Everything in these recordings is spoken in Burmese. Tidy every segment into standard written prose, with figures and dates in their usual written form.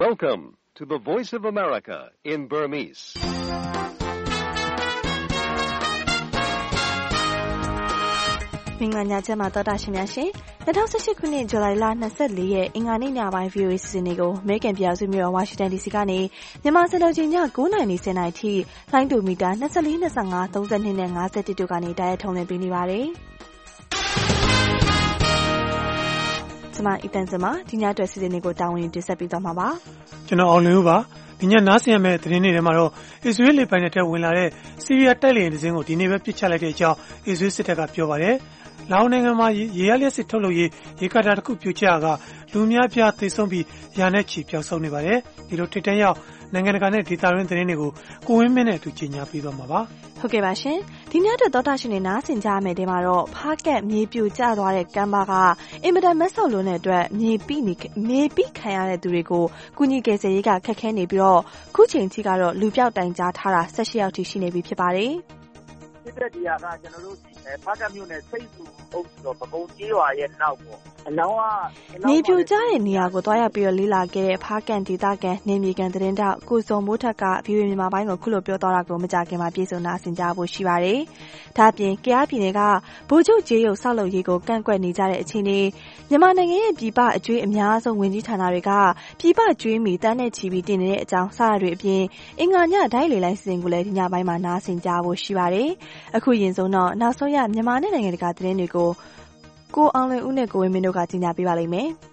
Welcome to the Voice of America in Burmese. ။မင်္ဂလာညချမ်းပါတော်တာရှင်များရှင်။2018ခုနှစ်ဇူလိုင်လ24ရက်အင်္ဂါနေ့ညပိုင်း VOA စီစဉ်တွေကိုအမေရိကန်ပြည်ထောင်စုမြို့တော်ဝါရှင်တန် DC ကနေမြန်မာစံတော်ချိန်ည9:00 နာရီ10:00 နာရီထိလိုင်းတူမီတာ24 25 32နဲ့51တို့ကနေတိုက်ရိုက်ထုတ်လွှင့်ပေးနေပါတယ်။ကျွန်မအီတန်စမဒီညအတွက်စီစဉ်တွေကိုတာဝန်ယူတင်ဆက်ပေးသွားမှာပါ။ကျွန်တော်အောင်လင်းဦးပါ။ဒီညနားဆင်ရမယ့်သတင်းတွေထဲမှာတော့အစ္စရေးလေပိုင်နယ်ထဲဝင်လာတဲ့ဆီးရီးယားတိုက်လေယာဉ်တစ်စင်းကိုဒီနေ့ပဲပစ်ချလိုက်တဲ့အကြောင်းအစ္စရေးစစ်တပ်ကပြောပါတယ်။လာအိုနိုင်ငံမှာရေရလျက်စစ်ထုတ်လုပ်ရေးရေကာတာတစ်ခုပြိုကျကလူများပြားသေဆုံးပြီးရာနဲ့ချီပျောက်ဆုံးနေပါတယ်။ဒီလိုထိတ်တန့်ရောက်နိုင်ငံတကာနဲ့ဒေသတွင်းသတင်းတွေကိုကိုဝင်းမင်းနဲ့အတူကြီးညာပေးသွားမှာပါ။ဟုတ်ကဲ့ပါရှင်။ဒီညအတွက်သောတာရှင်တွေနားဆင်ကြရမယ့်တဲမှာတော့ဖားကက်မြေပြိုကျသွားတဲ့ကမ်းပါကအင်မတန်မက်ဆော့လို့တဲ့အတွက်မြေပိခံရတဲ့သူတွေကိုကုညီကယ်ဆယ်ရေးကခက်ခဲနေပြီးတော့ခုချိန်ထိကတော့လူပြောက်တိုင်ကြားထားတာ18ယောက်ထိရှိနေပြီဖြစ်ပါတယ်။စစ်တပ်တရားကကျွန်တော်တို့ဖားကက်မြို့နယ်စိတ်စုအုပ်စုပကုံးကြီးရွာရဲ့နောက်ပေါ့အလောင်းကမြေပြိုကျတဲ့နေရာကိုသွားရောက်ပြီးတော့လေ့လာခဲ့တဲ့ဖားကန်ဒေသခံနေမြေကန်သတင်းတောက်ကိုစုံမိုးထက်က VOA မြန်မာပိုင်းကိုခုလိုပြောသွားတာကိုမကြခင်မှာပြေဆုံးနာဆင်ကြဖို့ရှိပါတယ်။ဒါ့အပြင်ကယားပြည်နယ်ကဗိုလ်ချုပ်ကျေးရုပ်ဆောက်လုပ်ရေးကိုကန့်ကွက်နေကြတဲ့အခြေအနေမြန်မာနိုင်ငံရဲ့ပြည်ပအကျွေးအများဆုံးဝင်ကြီးဌာနတွေကပြည်ပကျွေးမီတန်းနဲ့ချီပြီးတင်နေတဲ့အကြောင်းစရတွေအပြင်အင်္ဂါညဒိုင်းလေလိုင်းစီစဉ်ကိုလည်းဒီညပိုင်းမှာနာဆင်ကြဖို့ရှိပါတယ်။အခုရင်ဆုံးတော့နောက်ဆုံးရမြန်မာနဲ့နိုင်ငံတကာသတင်းတွေကိုကိုအောင်လွင်ဦးနဲ့ကိုဝင်းမင်းတို့ကကြီးညာပေးပါလိမ့်မယ်။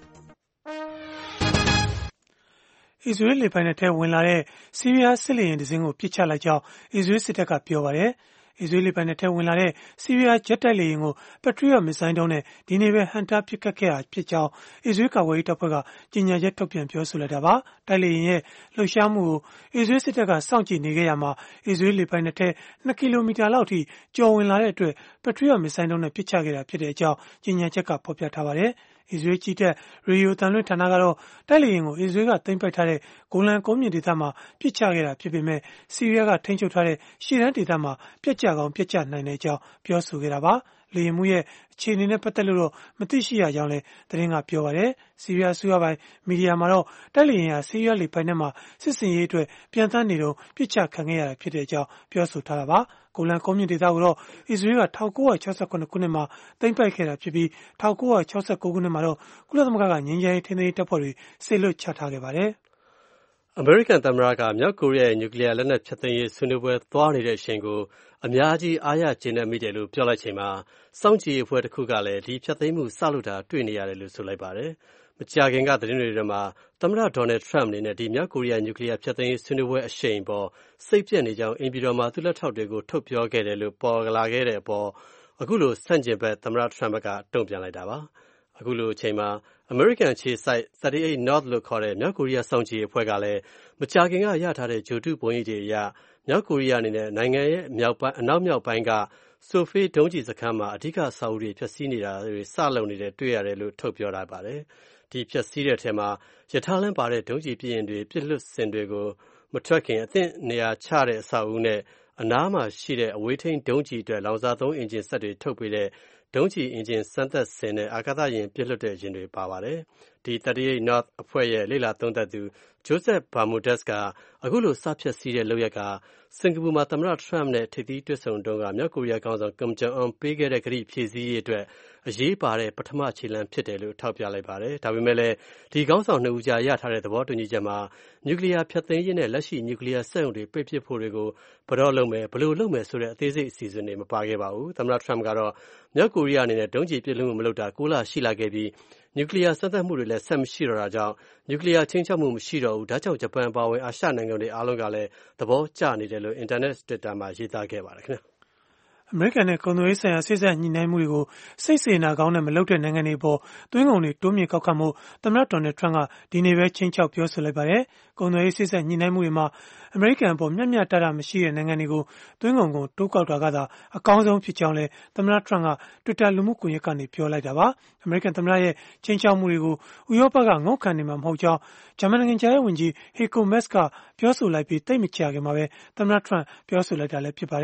အစ္စရေးလေပိုင်နယ်ထဲဝင်လာတဲ့ဆီးရီးယားစစ်လေယာဉ်တစ်စင်းကိုပစ်ချလိုက်ကြောင်းအစ္စရေးစစ်တပ်ကပြောပါတယ်။အစ္စရေးလေပိုင်နယ်ထဲဝင်လာတဲ့ဆီးရီးယားဂျက်တိုက်လေယာဉ်ကို Patriot မစ်ဇိုင်းဒုံးနဲ့ဒီနေ့ပဲဟန်တာပစ်ခတ်ခဲ့တာဖြစ်ကြောင်းအစ္စရေးကာကွယ်ရေးတပ်ဖွဲ့ကကြေညာချက်ထုတ်ပြန်ပြောဆိုလိုက်တာပါ။တိုက်လေယာဉ်ရဲ့လှုပ်ရှားမှုကိုအစ္စရေးစစ်တပ်ကစောင့်ကြည့်နေခဲ့ရမှာအစ္စရေးလေပိုင်နယ်ထဲ2 ကီလိုမီတာလောက်ထိကျော်ဝင်လာတဲ့အတွက် Patriot မစ်ဇိုင်းဒုံးနဲ့ပစ်ချခဲ့တာဖြစ်တဲ့အကြောင်းကြေညာချက်ကဖော်ပြထားပါတယ်။အစ္စရေးကြီးတပ်ရေဒီယိုတန်လွှင့်ဌာနကတော့တိုက်လေယာဉ်ကိုအစ္စရေးကသိမ်းပိုက်ထားတဲ့ဂိုလန်ကုန်းမြင့်ဒေသမှာပစ်ချခဲ့တာဖြစ်ပေမဲ့ဆီးရီးယားကထိန်းချုပ်ထားတဲ့ရှေ့တန်းဒေသမှာပြက်ကျကောင်းပြက်ကျနိုင်တဲ့အကြောင်းပြောဆိုခဲ့တာပါ။လေယာဉ်မှုရဲ့အခြေအနေနဲ့ပတ်သက်လို့တော့မသိရှိရကြောင်းလည်းသတင်းကပြောပါတယ်။ဆီးရီးယားအစိုးရပိုင်းမီဒီယာမှာတော့တိုက်လေယာဉ်ဟာဆီးရီးယားလေပိုင်နက်မှာစစ်စင်ရေးအတွက်ပြန်တန်းနေတော့ပစ်ချခံခဲ့ရတာဖြစ်တဲ့အကြောင်းပြောဆိုထားတာပါ။ဂိုလန်ကုန်းမြင့်ဒေသကိုတော့အစ္စရေးက1968ခုနှစ်မှာသိမ်းပိုက်ခဲ့တာဖြစ်ပြီး1969ခုနှစ်မှာတော့ကုလသမဂ္ဂကငြိမ်းချမ်းရေးထိန်းသိမ်းရေးတပ်ဖွဲ့တွေဆေလွတ်ချထားခဲ့ပါတယ်။အမေရိကန်သမ္မတကမြောက်ကိုရီးယားရဲ့နျူကလ িয়ার လက်နက်ဖျက်သိမ်းရေးဆွေးနွေးပွဲသွားနေတဲ့အချိန်ကိုအများကြီးအားရကျေနပ်မိတယ်လို့ပြောလိုက်ချိန်မှာစောင့်ကြည့်ရေးအဖွဲ့တစ်ခုကလည်းဒီဖျက်သိမ်းမှုစလုပ်တာတွေ့နေရတယ်လို့ဆိုလိုက်ပါတယ်။မကြာခင်ကသတင်းတွေထဲမှာသမ္မတဒေါ်နယ်ထရမ့်အနေနဲ့ဒီမြောက်ကိုရီးယားနျူကလ িয়ার ဖျက်သိမ်းရေးဆွေးနွေးပွဲအရှိန်ပေါ်စိတ်ပြည့်နေကြောင်းအင်ပြည်တော်မှာသူလက်ထောက်တွေကိုထုတ်ပြောခဲ့တယ်လို့ပေါ်လာခဲ့တဲ့အပေါ်အခုလိုဆန့်ကျင်ဘက်သမ္မတထရမ့်ကတုံ့ပြန်လိုက်တာပါ။အခုလိုအချိန်မှာအမေရိကန်ခြေစိုက်38 North လို့ခေါ်တဲ့မြောက်ကိုရီးယားစောင့်ကြည့်ရေးအဖွဲ့ကလည်းမကြာခင်ကရထားတဲ့ဂျိုတုပုံရိပ်တွေအရမြောက်ကိုရီးယားအနေနဲ့နိုင်ငံရဲ့အနောက်မြောက်ပိုင်းကဆိုဖေးဒုံးကျည်စခန်းမှာအဓိကစာအုပ်တွေဖျက်ဆီးနေတာတွေစလုပ်နေတဲ့တွေ့ရတယ်လို့ထုတ်ပြောထားပါတယ်။ဒီဖျက်ဆီးတဲ့အထက်မှာရထားလမ်းပါတဲ့ဒုံးကျည်ပြင်းတွေပြစ်လွတ်စင်တွေကိုမထွက်ခင်အသင့်နေရာချတဲ့အဆောက်အဦနဲ့အနားမှာရှိတဲ့အဝေးထိန်းဒုံးကျည်အတွက်လောင်စာသုံးအင်ဂျင်စက်တွေထုတ်ပေးတဲ့ဒုံးကျည်အင်ဂျင်စမ်းသပ်စင်နဲ့အာကာသယာဉ်ပြစ်လွတ်တဲ့ယာဉ်တွေပါပါတယ်။ဒီ38 North အဖွဲ့ရဲ့လေ့လာသုံးသပ်သူ Joseph Bermudez ကအခုလိုစဖျက်ဆီးတဲ့လုပ်ရက်ကစင်ကာပူမှာသမ္မတထရမ့်နဲ့ထိပ်သီးတွေ့ဆုံတုန်းကမြောက်ကိုရီးယားခေါင်းဆောင်ကင်ဂျုံအွန်ပေးခဲ့တဲ့ကတိဖြည့်ဆည်းရေးအတွက်အရေးပါတဲ့ပထမခြေလှမ်းဖြစ်တယ်လို့ထောက်ပြလိုက်ပါတယ်။ဒါပေမဲ့လည်းဒီခေါင်းဆောင်နှစ်ဦးကြားရထားတဲ့သဘောတူညီချက်မှာနျူကလ িয়ার ဖျက်သိမ်းရေးနဲ့လက်ရှိနျူကလ িয়ার စက်ရုံတွေပိတ်ပစ်ဖို့တွေကိုဘယ်လို့လုပ်မယ်ဆိုတဲ့အသေးစိတ်အစီအစဉ်တွေမပါခဲ့ပါဘူး။သမ္မတထရမ့်ကတော့မြောက်ကိုရီးယားအနေနဲ့ဒုံးကျည်ပစ်လွှတ်မှုမလုပ်တာ6 လရှိလာခဲ့ပြီးနျူကလ িয়ার စမ်းသပ်မှုတွေလည်းဆက်မရှိတော့တာကြောင့်နျူကလ িয়ার ချင်းချောက်မှုမရှိတော့ဘူး။ဒါကြောင့်ဂျပန်အပါအဝင်အာရှနိုင်ငံတွေအားလုံးကလည်းသဘောကျနေတယ်လို့အင်တာနက် Twitter မှာရေးသားခဲ့ပါတယ်ခင်ဗျာ။အမေရိကန်နဲ့ကုန်သွယ်ရေးဆိုင်ရာဆက်စပ်ညှိနှိုင်းမှုတွေကိုစိတ်စေနာကောင်းနဲ့မလုပ်တဲ့နိုင်ငံတွေပေါ်သွင်းကုန်တွေတိုးမြင့်ကောက်ခံမှုသမ္မတဒေါ်နယ်ထရမ့်ကဒီနေ့ပဲချင်းချောက်ပြောဆိုလိုက်ပါတယ်။ကုန်သွယ်ရေးဆက်စပ်ညှိနှိုင်းမှုတွေမှာအမေရိကန်အပေါ်မျှမျှတတမရှိတဲ့နိုင်ငံတွေကိုသွင်းကုန်ကိုတိုးကောက်တာကသာအကောင်းဆုံးဖြစ်ကြောင်းလည်းသမ္မတထရမ့်က Twitter လူမှုကွန်ရက်ကနေပြောလိုက်တာပါ။အမေရိကန်သမ္မတရဲ့ချင်းချောက်မှုတွေကိုဥရောပကငုတ်ခံနေမှာမဟုတ်ကြောင်းဂျာမန်နိုင်ငံခြားရေးဝန်ကြီး Heiko Maas ကပြောဆိုလိုက်ပြီးသိပ်မကြာခင်မှာပဲသမ္မတထရမ့်ပြောဆိုလိုက်တာလည်းဖြစ်ပါတယ်။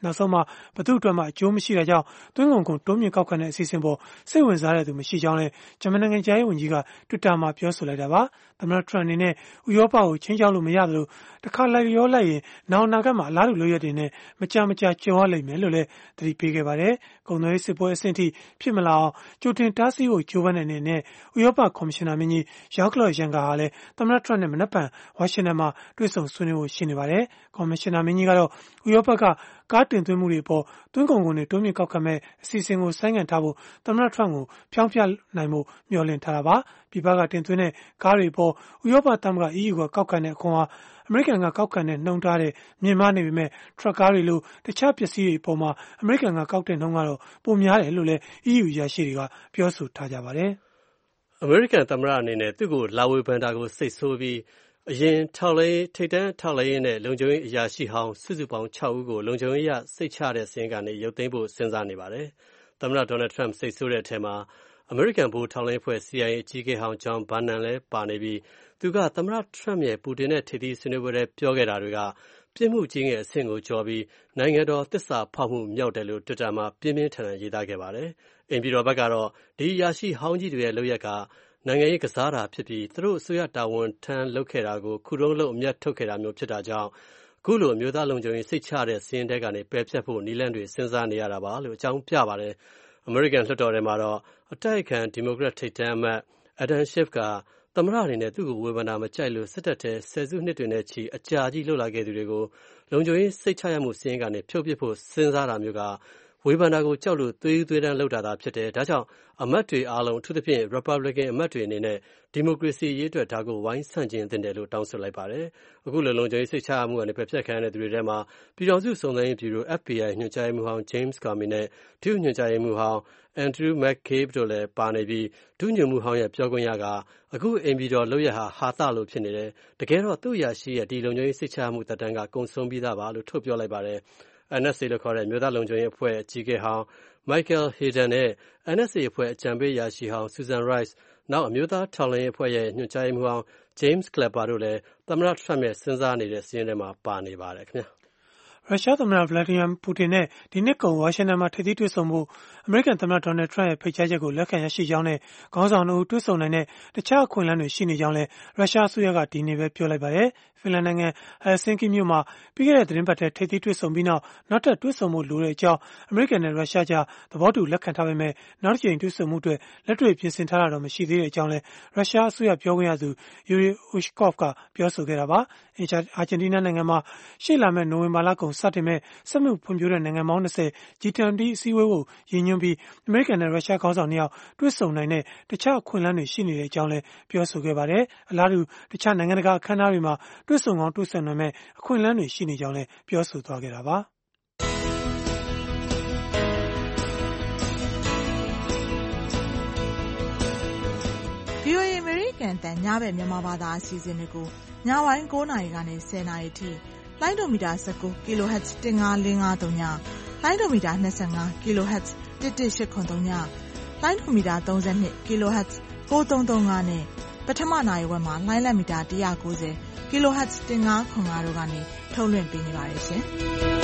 နောက်ဆုံးမှာဘသူ့အတွက်မှအကျိုးမရှိတာကြောင့်သွင်းကုန်ခွန်တိုးမြင့်ကောက်ခံတဲ့အစီအစဉ်ပေါ်စိတ်ဝင်စားတဲ့သူမရှိကြောင်းလည်းဂျမန်နိုင်ငံသားရေးဝန်ကြီးက Twitter မှာပြောဆိုလိုက်တာပါ။သမ္မတထရန့်အနေနဲ့ဥရောပကိုချင်းချောက်လို့မရသလိုတခါလိုက်ရောလိုက်ရင်နောက်အနာဂတ်မှာအလားတူလုပ်ရတဲ့နဲ့မကြာကြုံရလိမ့်မယ်လို့လည်းသတိပေးခဲ့ပါတယ်။ကုန်သွယ်ရေးစစ်ပွဲအဆင့်ထိဖြစ်မလာအောင်ကြိုတင်တားဆီးဖို့ကြိုးပမ်းတဲ့အနေနဲ့ဥရောပကော်မရှင်နာမင်းကြီးJean-Claude Junckerဟာလည်းသမ္မတထရန့်နဲ့မနက်ဖြန်ဝါရှင်တန်မှာတွေ့ဆုံဆွေးနွေးဖို့ရှိနေပါတယ်။ကော်မရှင်နာမင်းကြီးကတော့ဥရောပကကားတင်သွင်းမှုတွေအပေါ်သွင်းကုန်ခွန်တွေတိုးမြင့်ကောက်ခံမဲ့အစီအစဉ်ကိုဆိုင်းငံ့ထားဖို့သမ္မတထရန့်ကိုဖျောင်းဖျနိုင်မှုမျှော်လင့်ထားတာပါ။ပြည်ပကတင်သွင်းတဲ့ကားတွေအပေါ်ဥရောပသမဂ္ဂ EU ကကောက်ခံတဲ့အခွန်ဟာအမေရိကန်ကကောက်ခံတဲ့နှုန်းထားတဲ့မြင့်မားနေပေမဲ့ထရပ်ကားတွေလိုတခြားပစ္စည်းတွေအပေါ်မှာအမေရိကန်ကကောက်တဲ့နှုန်းကတော့ပိုများတယ်လို့လည်း EU အရာရှိတွေကပြောဆိုထားကြပါတယ်။အမေရိကန်သမ္မတအနေနဲ့သူ့ကိုလာဝေဘန်တာကိုစိတ်ဆိုးပြီးအရင်ထိပ်တန်းထောက်လှမ်းရေးနဲ့လုံခြုံရေးအရာရှိဟောင်းစုစုပေါင်း6ဦးကိုလုံခြုံရေးအရစိတ်ချတဲ့စာရင်းကနေရုပ်သိမ်းဖို့စဉ်းစားနေပါတယ်။သမ္မတဒေါ်နယ်ထရန့်စိတ်ဆိုးတဲ့အထက်မှာအမေရိကန်ဗဟိုထောက်လှမ်းရေးအဖွဲ့ CIA အကြီးအကဲဟောင်း John Brennan လည်းပါနေပြီးသူကသမ္မတထရန့်ရဲ့ပူတင်နဲ့ထိပ်သီးဆွေးနွေးပွဲထဲပြောခဲ့တာတွေကပြစ်မှုကြီးငယ်အဆင့်ကိုကျော်ပြီးနိုင်ငံတော်သစ္စာဖောက်မှုမြောက်တယ်လို့ Twitter မှာပြင်းပြင်းထန်ထန်ရေးသားခဲ့ပါတယ်။အိမ်ပြည်တော်ဘက်ကတော့ဒီအရာရှိဟောင်းကြီးတွေရဲ့လုပ်ရက်ကနိုင်ငံရေးကစားတာဖြစ်ပြီးသူတို့အစိုးရတာဝန်ထမ်းလုပ်ခဲ့တာကိုခုတုံးလုံးအမျက်ထုတ်ခဲ့တာမျိုးဖြစ်တာကြောင့်အခုလိုအမျိုးသားလုံခြုံရေးစိတ်ချတဲ့စီးရင်တဲကနေပယ်ဖျက်ဖို့နည်းလမ်းတွေစဉ်းစားနေရတာပါလို့အကြောင်းပြပါတယ်။ အမေရိကန်လွှတ်တော်ထဲမှာတော့အတိုက်အခံဒီမိုကရက်ထိပ်တန်းအမတ် Adam Schiff ကသမ္မတအနေနဲ့သူ့ကိုဝေဖန်တာမကြိုက်လို့စစ်တပ်ထဲဆယ်စုနှစ်တွေနဲ့ချီအကြာကြီးလှုပ်လာခဲ့သူတွေကိုလုံခြုံရေးစိတ်ချရမှုစီးရင်ကနေဖြုတ်ပစ်ဖို့စဉ်းစားတာမျိုးကဝေဖန်တာကိုကြောက်လို့သွေးတန်းလှုပ်တာသာဖြစ်တယ်။ဒါကြောင့်အမတ်တွေအားလုံးအထူးသဖြင့် Republican အမတ်တွေအနေနဲ့ဒီမိုကရေစီရေးအတွက်ဒါကိုဝိုင်းဆန့်ကျင်သင့်တယ်လို့တောင်းဆိုလိုက်ပါတယ်။အခုလိုလုံခြုံရေးစိတ်ချရမှုကနေပယ်ဖျက်ခံရတဲ့သူတွေထဲမှာပြည်ထောင်စုစုံစမ်းရေးဗျူရို FBI ညွှန်ကြားရေးမှူးဟောင်း James Comey နဲ့ဒုညွှန်ကြားရေးမှူးဟောင်း Andrew McCabe တို့လည်းပါနေပြီးဒုညွှန်မှူးဟောင်းရဲ့ပြောခွင့်ရကအခုအိမ်ပြည်တော်လုပ်ရဟာသလိုဖြစ်နေတယ်။တကယ်တော့သူ့အရာရှိရဲ့ဒီလုံခြုံရေးစိတ်ချမှုသက်တမ်းကကုန်ဆုံးပြီးသားပါလို့ထုတ်ပြောလိုက်ပါတယ်။ NSA လို့ခေါ်တဲ့မြို့သားလုံခြုံရေးအဖွဲ့အကြီးအကဲဟောင်း Michael Hayden နဲ့ NSA အဖွဲ့အကြံပေးအရာရှိဟောင်း Susan Rice နောက်အမျိုးသားထောက်လှမ်းရေးအဖွဲ့ရဲ့ညွှန်ကြားရေးမှူးဟောင်း James Clapper တို့လည်းသမ္မတထရန့်ရဲ့စဉ်းစားနေတဲ့စီးရင်ထဲမှာပါနေပါတယ်ခင်ဗျာ။ရုရှားသမ္မတဗလာဒီမီယာပူတင်နဲ့ဒီနှစ်ကုန်ဝါရှင်တန်မှာထိပ်သီးတွေ့ဆုံဖို့အမေရိကန်သမ္မတဒေါ်နယ်ထရန့်ရဲ့ဖိတ်ကြားချက်ကိုလက်ခံရရှိကြောင်းနဲ့ခေါင်းဆောင်တို့တွေ့ဆုံနိုင်တဲ့တခြားအခွင့်အလမ်းတွေရှိနေကြောင်းလည်းရုရှားအစိုးရကဒီနေ့ပဲပြောလိုက်ပါတယ်။ဖင်လန်နိုင်ငံဟယ်ဆင်ကီမြို့မှာပြီးခဲ့တဲ့သတင်းပတ်ထဲထိပ်သီးတွေ့ဆုံပြီးနောက်ထပ်တွေ့ဆုံဖို့လိုတဲ့အကြောင်းအမေရိကန်နဲ့ရုရှားကြားသဘောတူလက်ခံထားပေမဲ့နောက်တစ်ကြိမ်တွေ့ဆုံမှုအတွက်လက်တွေ့ပြင်ဆင်ထားတာတော့မရှိသေးတဲ့အကြောင်းလည်းရုရှားအစိုးရပြောခွင့်ရသူ Yuri Ushakov ကပြောဆိုခဲ့တာပါ။အာဂျင်တီးနားနိုင်ငံမှာရှေ့လာမယ့်နိုဝင်ဘာလကုန်စတင်မဲ့စက်မှုဖွံ့ဖြိုးတဲ့နိုင်ငံပေါင်း20 G20 အစည်းအဝေးကိုရည်ညွှန်းပြီးအမေရိကန်နဲ့ရုရှားခေါင်းဆောင်2ယောက်တွေ့ဆုံနိုင်တဲ့တခြားအခွင့်အလမ်းတွေရှိနေတဲ့အကြောင်းလည်းပြောဆိုခဲ့ပါတယ်။အလားတူတခြားနိုင်ငံတကာအခမ်းအနားတွေမှာတွေ့ဆုံကောင်းတွေ့ဆုံနိုင်မဲ့အခွင့်အလမ်းတွေရှိနေကြောင်းလည်းပြောဆိုသွားခဲ့တာပါ။ VOA အမေရိကန်တန်ညဘက်မြန်မာဘာသာအစီအစဉ်တွေကိုညပိုင်း9နာရီကနေ10နာရီထိလိုင်းဒိုမီတာ19 kHz 15553ညလိုင်းဒိုမီတာ25 kHz 11883ညလိုင်းဒိုမီတာ32 kHz 9335နဲ့ပထမနာရီဝက်မှာလိုင်းလက်မီတာ190 kHz 1505တို့ကနေထုတ်လွှင့်ပေးနေပါတယ်ရှင်။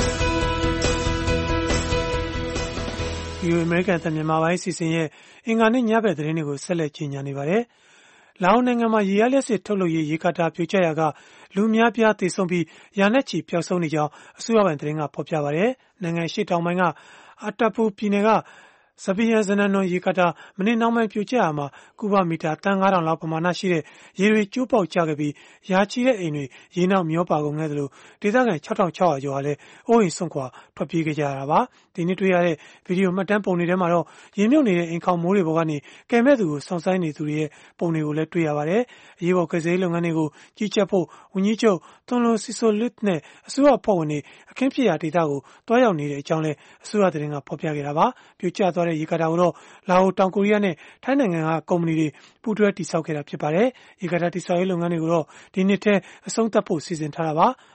VOA အမေရိကန်တန်မြန်မာပိုင်းစီစဉ်ရဲ့အင်္ဂါနေ့ညဘက်သတင်းတွေကိုဆက်လက်ကြီးညာနေပါတယ်။လာအိုနိုင်ငံမှာရေအားလျှပ်စစ်ထုတ်လုပ်ရေးရေကာတာပြိုကျရာကလူအများပြားသေဆုံးပြီးရာနဲ့ချီပျောက်ဆုံးနေကြောင်းအစိုးရပိုင်သတင်းကဖော်ပြပါတယ်။နိုင်ငံရှေ့တောင်ပိုင်းကအတာပူပြည်နယ်ကဇပီယန်ဇနန်နွန်ရေကာတာမနေ့နှောင်းပိုင်းပြိုကျရာမှာကုဗမီတာတန်9000လောက်ပမာဏရှိတဲ့ရေတွေကျိုးပေါက်ကျခဲ့ပြီးရာချီတဲ့အိမ်တွေရေနောက်မျောပါကုန်ခဲ့သလိုဒေသခံ6600ကျော်ဟာလည်းအိုးအိမ်စွန့်ခွာထွက်ပြေးခဲ့ကြရတာပါ။ဒီနေ့တွေ့ရတဲ့ဗီဒီယိုမှတ်တမ်းပုံတွေထဲမှာတော့ရေမြုပ်နေတဲ့အိမ်ခေါင်မိုးတွေပေါ်ကနေကယ်မဲ့သူကိုစောင့်ဆိုင်းနေသူတွေရဲ့ပုံတွေကိုလည်းတွေ့ရပါတယ်။အရေးပေါ်ကယ်ဆယ်ရေးလုပ်ငန်းတွေကိုကြီးကြပ်ဖို့ဝန်ကြီးချုပ်သွန်လိုစီဆိုလစ်နဲ့အစိုးရအဖွဲ့ဝင်တွေအခင်းဖြစ်ရာဒေသကိုတွားရောက်နေတဲ့အကြောင်းလည်းအစိုးရသတင်းကဖော်ပြခဲ့တာပါ။ပြိုကျသွားတဲ့ရေကာတာကိုတော့လာအိုတောင်ကိုရီးယားနဲ့ထိုင်းနိုင်ငံကကုမ္ပဏီတွေပူးတွဲတည်ဆောက်ခဲ့တာဖြစ်ပါတယ်။ရေကာတာတည်ဆောက်ရေးလုပ်ငန်းတွေကိုတော့ဒီနှစ်ထဲအဆုံးသတ်ဖို့စီစဉ်ထားတာပါ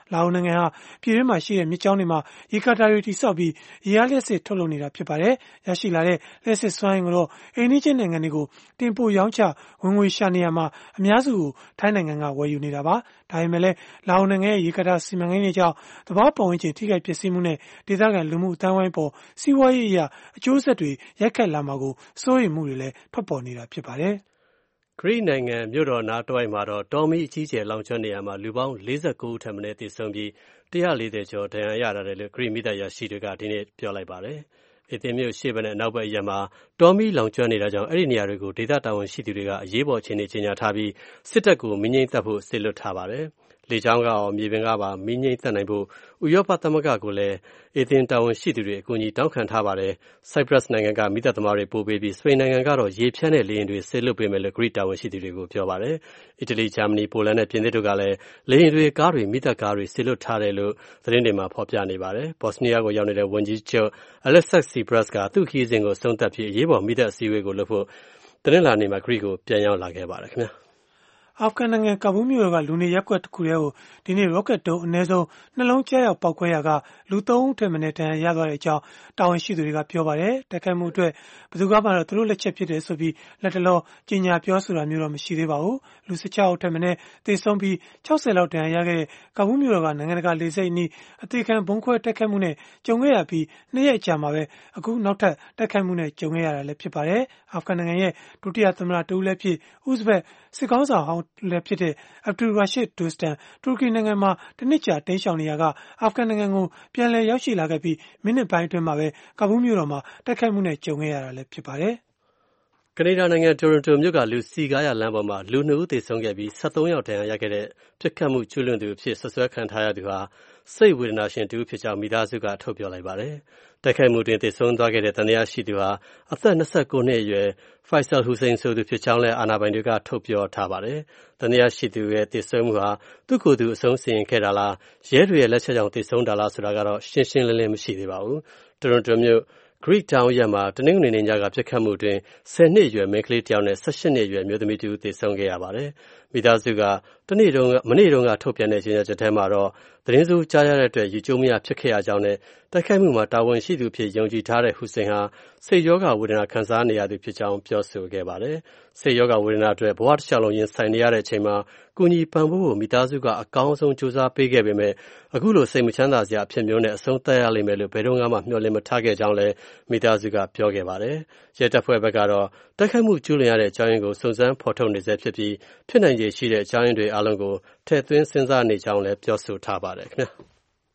လာအိုနိုင်ငံဟာပြည်တွင်းမှာရှိတဲ့မြစ်ကြောင်းတွေမှာရေကာတာတွေတည်ဆောက်ပြီးရေအားလျှပ်စစ်ထုတ်လုပ်နေတာဖြစ်ပါတယ်။ရရှိလာတဲ့လျှပ်စစ်စွမ်းအင်ကိုတော့အိမ်နီးချင်းနိုင်ငံတွေကိုတင်ပို့ရောင်းချဝင်ငွေရှာနေရမှာအများစုကိုထိုင်းနိုင်ငံကဝယ်ယူနေတာပါ။ဒါပေမဲ့လည်းလာအိုနိုင်ငံရဲ့ရေကာတာစီမံကိန်းတွေကြောင့်သဘာဝပတ်ဝန်းကျင်ထိခိုက်ပျက်စီးမှုနဲ့ဒေသခံလူမှုအသိုင်းအဝိုင်းပေါ်စီးပွားရေးအရအကျိုးဆက်တွေရိုက်ခတ်လာမှာကိုစိုးရိမ်မှုတွေလည်းထွက်ပေါ်နေတာဖြစ်ပါတယ်။ဂရိနိုင်ငံမြို့တော်နားတဝိုက်မှာတော့တောမီးအကြီးကျယ်လောင်ကျွမ်းနေရာမှာလူပေါင်း49ဦးထက်မနည်းသေဆုံးပြီး140ကျော်ဒဏ်ရာရတာတယ်လို့ဂရိမီးသတ်အရာရှိတွေကဒီနေ့ပြောလိုက်ပါတယ်။အေသင်မြို့ရှေ့ဘက်နဲ့အနောက်ဘက်အရပ်မှာတောမီးလောင်ကျွမ်းနေတာကြောင့်အဲ့ဒီနေရာတွေကိုဒေသတာဝန်ရှိသူတွေကအရေးပေါ်အခြေအနေကြေညာထားပြီးစစ်တပ်ကိုမီးငြိမ်းသတ်ဖို့စေလွှတ်ထားပါတယ်။လေကြောင်းကရောမြေပြင်ကပါမီးငြိမ်းသတ်နိုင်ဖို့ဥရောပသမဂ္ဂကိုလည်းအေသင်တာဝန်ရှိသူတွေအကူအညီတောင်းခံထားပါတယ်။ Cyprus နိုင်ငံကမီးသတ်သမားတွေပို့ပေးပြီးစပိန်နိုင်ငံကတော့ရေဖြန်းတဲ့လေယာဉ်တွေစေလွှတ်ပေးမယ်လို့ဂရိတာဝန်ရှိသူတွေကိုပြောပါတယ်။အီတလီ၊ဂျာမနီ၊ပိုလန်နဲ့ပြင်သစ်တို့ကလည်းလေယာဉ်တွေကားတွေမီးသတ်ကားတွေစေလွှတ်ထားတယ်လို့သတင်းတွေမှာဖော်ပြနေပါတယ်။ ဘော့စနီးယားကိုရောက်နေတဲ့ဝန်ကြီးချုပ် Alexis Tsipras ကသူ့ခရီးစဉ်ကိုအဆုံးသတ်ပြီးအရေးပေါ်မီးသတ်အစည်းအဝေးကိုလုပ်ဖို့တနင်္လာနေ့မှာဂရိကိုပြန်ရောက်လာခဲ့ပါတယ်ခင်ဗျာ။အာဖဂန်နိုင်ငံကာဘူးမြို့တော်ကလူနေရပ်ကွက်တစ်ခုထဲကိုဒီနေ့ရော့ကက်ဒုံးအနည်းဆုံးနှလုံးကျရောက်ပောက်ကွဲရာကလူ3ဦးထက်မနည်းဒဏ်ရာရသွားတဲ့အကြောင်းတာဝန်ရှိသူတွေကပြောပါတယ်။တိုက်ခိုက်မှုအတွက်ဘယ်သူကမှတော့သူတို့လက်ချက်ဖြစ်တယ်ဆိုပြီးလက်တလောကြေညာပြောဆိုတာမျိုးတော့မရှိသေးပါဘူး။လူ16ဦးထက်မနည်းသေဆုံးပြီး60လောက်ဒဏ်ရာရခဲ့တဲ့ကာဘူးမြို့တော်ကနိုင်ငံတကာလေဆိပ်အနီးအသေးခံဘုံခွဲတိုက်ခိုက်မှုနဲ့ကြုံခဲ့ရပြီး2ရက်အကြာမှာပဲအခုနောက်ထပ်တိုက်ခိုက်မှုနဲ့ကြုံခဲ့ရတာလည်းဖြစ်ပါတယ်။အာဖဂန်နိုင်ငံရဲ့ဒုတိယသမ္မတတဦးလည်းဖြစ်ဥဇဘက်စစ်ကောင်းဆောင်ဟောင်းလည်းဖြစ်တဲ့ Abdul Rashid Dostan တူရကီနိုင်ငံမှာတနှစ်ကြာတိမ်းရှောင်နေရာကအာဖဂန်နိုင်ငံကိုပြန်လည်ရောက်ရှိလာခဲ့ပြီးမိနစ်ပိုင်းအတွင်းမှာပဲကာဘူးမြို့တော်မှာတိုက်ခိုက်မှုနဲ့ကြုံခဲ့ရတာလည်းဖြစ်ပါတယ်။ကနေဒါနိုင်ငံတိုရွန်တိုမြို့ကလူစီကားရလမ်းပေါ်မှာလူ2ဦးသေဆုံးခဲ့ပြီး73ယောက်ဒဏ်ရာရခဲ့တဲ့ပြစ်ခတ်မှုကျူးလွန်သူအဖြစ်ဆွဆွဲခံထားရသူဟာစိတ်ဝေဒနာရှင်တူဖြစ်ကြောင်းမိသားစုကထုတ်ပြောလိုက်ပါတယ်။တိုက်ခိုက်မှုတွင်သေဆုံးသွားခဲ့တဲ့တန်တရားရှိသူဟာအသက်29နှစ်အရွယ် Faisal Hussein ဆိုသူဖြစ်ကြောင်းလည်းအာဏာပိုင်တွေကထုတ်ပြောထားပါတယ်။တန်တရားရှိသူရဲ့သေဆုံးမှုဟာသူ့ကိုယ်သူအဆုံးစီရင်ခဲ့တာလားရဲတွေရဲ့လက်ချက်ကြောင့်သေဆုံးတာလားဆိုတာကတော့ရှင်းရှင်းလင်းလင်းမရှိသေးပါဘူး။တိုရွန်တိုမြို့Greek Town ရပ်မှာတနင်္ဂနွေနေ့ညကပြစ်ခတ်မှုတွင်10နှစ်အရွယ်မိန်းကလေးတစ်ယောက်နဲ့18နှစ်အရွယ်မျိုးသမီးတစ်ဦးသေဆုံးခဲ့ရပါတယ်။မိသားစုကမနေ့တုန်းကထုတ်ပြန်တဲ့ကြေညာချက်ထဲမှာတော့သတင်းစိုးကြားရတဲ့အတွက်ယူကျုံမရဖြစ်ခဲ့ရကြောင်းနဲ့တိုက်ခိုက်မှုမှာတာဝန်ရှိသူဖြစ်ယုံကြည်ထားတဲ့ဟူစိန်ဟာစိတ်ရောဂါဝေဒနာခံစားနေရသူဖြစ်ကြောင်းပြောဆိုခဲ့ပါတယ်။စိတ်ရောဂါဝေဒနာအတွက်ဘဝတစ်လျှောက်လုံးရင်ဆိုင်နေရတဲ့အချိန်မှာကူညီပံ့ပိုးဖို့မိသားစုကအကောင်းဆုံးကြိုးစားပေးခဲ့ပေမဲ့အခုလိုစိတ်မချမ်းသာစရာအဖြစ်မျိုးနဲ့အဆုံးသတ်ရလိမ့်မယ်လို့ဘယ်တော့မှမျှော်လင့်မထားခဲ့ကြောင်းလည်းမိသားစုကပြောခဲ့ပါတယ်။ရဲတပ်ဖွဲ့ဘက်ကတော့တိုက်ခိုက်မှုကျူးလွန်ရတဲ့အကြောင်းရင်းကိုစုံစမ်းဖော်ထုတ်နေဆဲဖြစ်ပြီးဖြစ်နိုင်ခြေရှိတဲ့အကြောင်းရင်းတွေအားလုံးကိုထည့်သွင်းစဉ်းစားနေကြောင်းလည်းပြောဆိုထားပါတယ်ခင်ဗျာ။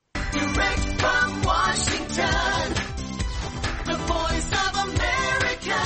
Direct from Washington, the voice of America,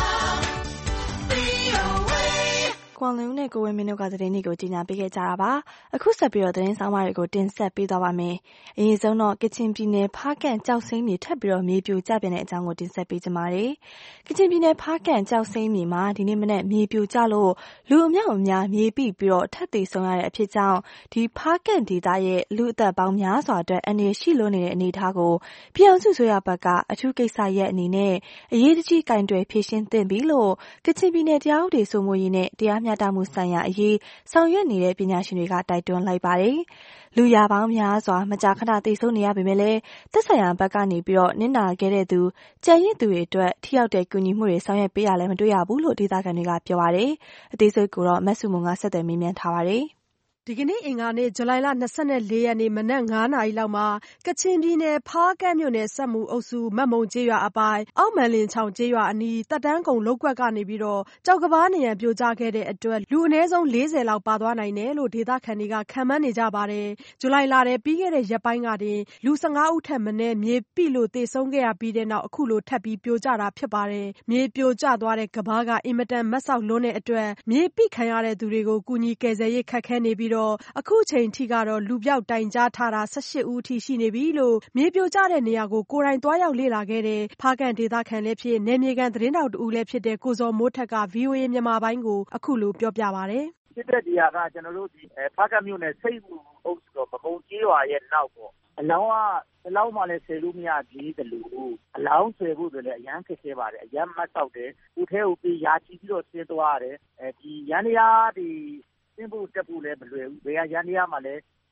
VOA ကွန်လင်းနဲ့ကိုဝင်းမင်းတို့ကသတင်းတွေကိုကြီးညာပေးခဲ့ကြတာပါအခုဆက်ပြီးတော့သတင်းဆောင်မတွေကိုတင်ဆက်ပေးသွားပါမယ်အရင်ဆုံးတော့ကချင်ပြည်နယ်ဖားကန့်ကြောက်စိမ်းတွေထပ်ပြီးတော့မြေပြိုကျပြန်တဲ့အကြောင်းကိုတင်ဆက်ပေးကြပါမယ်ကချင်ပြည်နယ်ဖားကန့်ကြောက်စိမ်းမြေမှာဒီနေ့မနေ့မြေပြိုကျလို့လူအများမြေပိပြီးတော့ထပ်သေးဆုံးရတဲ့အဖြစ်ကြောင့်ဒီဖားကန့်ဒေသရဲ့လူအသက်ပေါင်းများစွာအတွက်အနေရှိလို့နေတဲ့အနေအထားကိုပြည်အောင်စုဆိုရဘက်ကအထူးကိစ္စရဲ့အနေနဲ့အရေးကြီးကင်တွယ်ဖြည့်ရှင်းသင့်ပြီလို့ကချင်ပြည်နယ်တရားဥပဒေစိုးမိုးရေးနဲ့တရားမျှတမှုဆိုင်ရာအရေးဆောင်ရွက်နေတဲ့ပညာရှင်တွေကတိုက်တွန်းလိုက်ပါတယ်။လူရပေါင်းများစွာမကြာခဏသေဆုံးနေရပေမဲ့လည်းသက်ဆိုင်ရာဘက်ကနေပြီးတော့နစ်နာခဲ့တဲ့သူကြံရစ်သူတွေအတွက်ထိရောက်တဲ့ကူညီမှုတွေဆောင်ရွက်ပေးရလည်းမတွေ့ရဘူးလို့ဒေသခံတွေကပြောပါတယ်။အသေးစိတ်ကိုတော့မဆုမွန်ကဆက်သွယ်မေးမြန်းထားပါတယ်။ဒီကနေ့အင်္ဂါနေ့ဇူလိုင်လ24ရက်နေ့မနက်9နာရီလောက်မှာကချင်ပြည်နယ်ဖားကန့်မြို့နယ်စက်မှုအုပ်စုမတ်မုံကျေးရွာအပိုင်အောက်မန်လင်ချောင်ကျေးရွာအနီးတက်တန်းကုံလောက်ကွက်ကနေပြီးတော့ကြောက်ကဘားနေရန်ပြိုကျခဲ့တဲ့အတွက်လူအနည်းဆုံး40လောက်ပါသွားနိုင်တယ်လို့ဒေသခံတွေကခန့်မှန်းနေကြပါတယ်။ဇူလိုင်လထဲပြီးခဲ့တဲ့ရက်ပိုင်းကတင်လူ15ဦးထက်မနည်းမြေပိလို့သေဆုံးခဲ့ရပြီးတဲ့နောက်အခုလိုထပ်ပြီးပြိုကျတာဖြစ်ပါတယ်။မြေပြိုကျသွားတဲ့ကဘားကအင်မတန်မတ်ဆောက်လွန်းတဲ့အတွက်မြေပိခံရတဲ့သူတွေကိုကူညီကယ်ဆယ်ရေးခက်ခဲနေပြီးအခုချိန်ထိကတော့လူပျောက်တိုင်ကြားထားတာ18ဦးထိရှိနေပြီလို့မြေပြိုကျတဲ့နေရာကိုကိုယ်တိုင်သွားရောက်လေ့လာခဲ့တဲ့ဖားကန့်ဒေသခံလည်းဖြစ်နယ်မြေခံသတင်းတောက်တူလည်းဖြစ်တဲ့ကိုဇော်မိုးထက်က VOA မြန်မာပိုင်းကိုအခုလိုပြောပြပါတယ်။ဖြစ်တဲ့နေရာကကျွန်တော်တို့ဒီဖားကန့်မြို့နယ်စိတ်မှုအုပ်စုတော်ပကုံကျေးရွာရဲ့နောက်ပေါ့အလောင်းကဘယ်လောက်မှလည်းဆယ်လို့မရသေးတယ်လို့အလောင်းဆယ်ဖို့ဆိုလည်းအရန်ခက်ခဲပါတယ်အရန်မတ်ဆောက်တယ်ဦးထဲကိုပြီးရာချီပြီးတော့ဆင်းသွားရတယ်ဒီရန်တရားဒီဆင်းဖို့တက်ဖို့လည်းမလွယ်ဘူးဘယ်ရန်တရားမှလည်း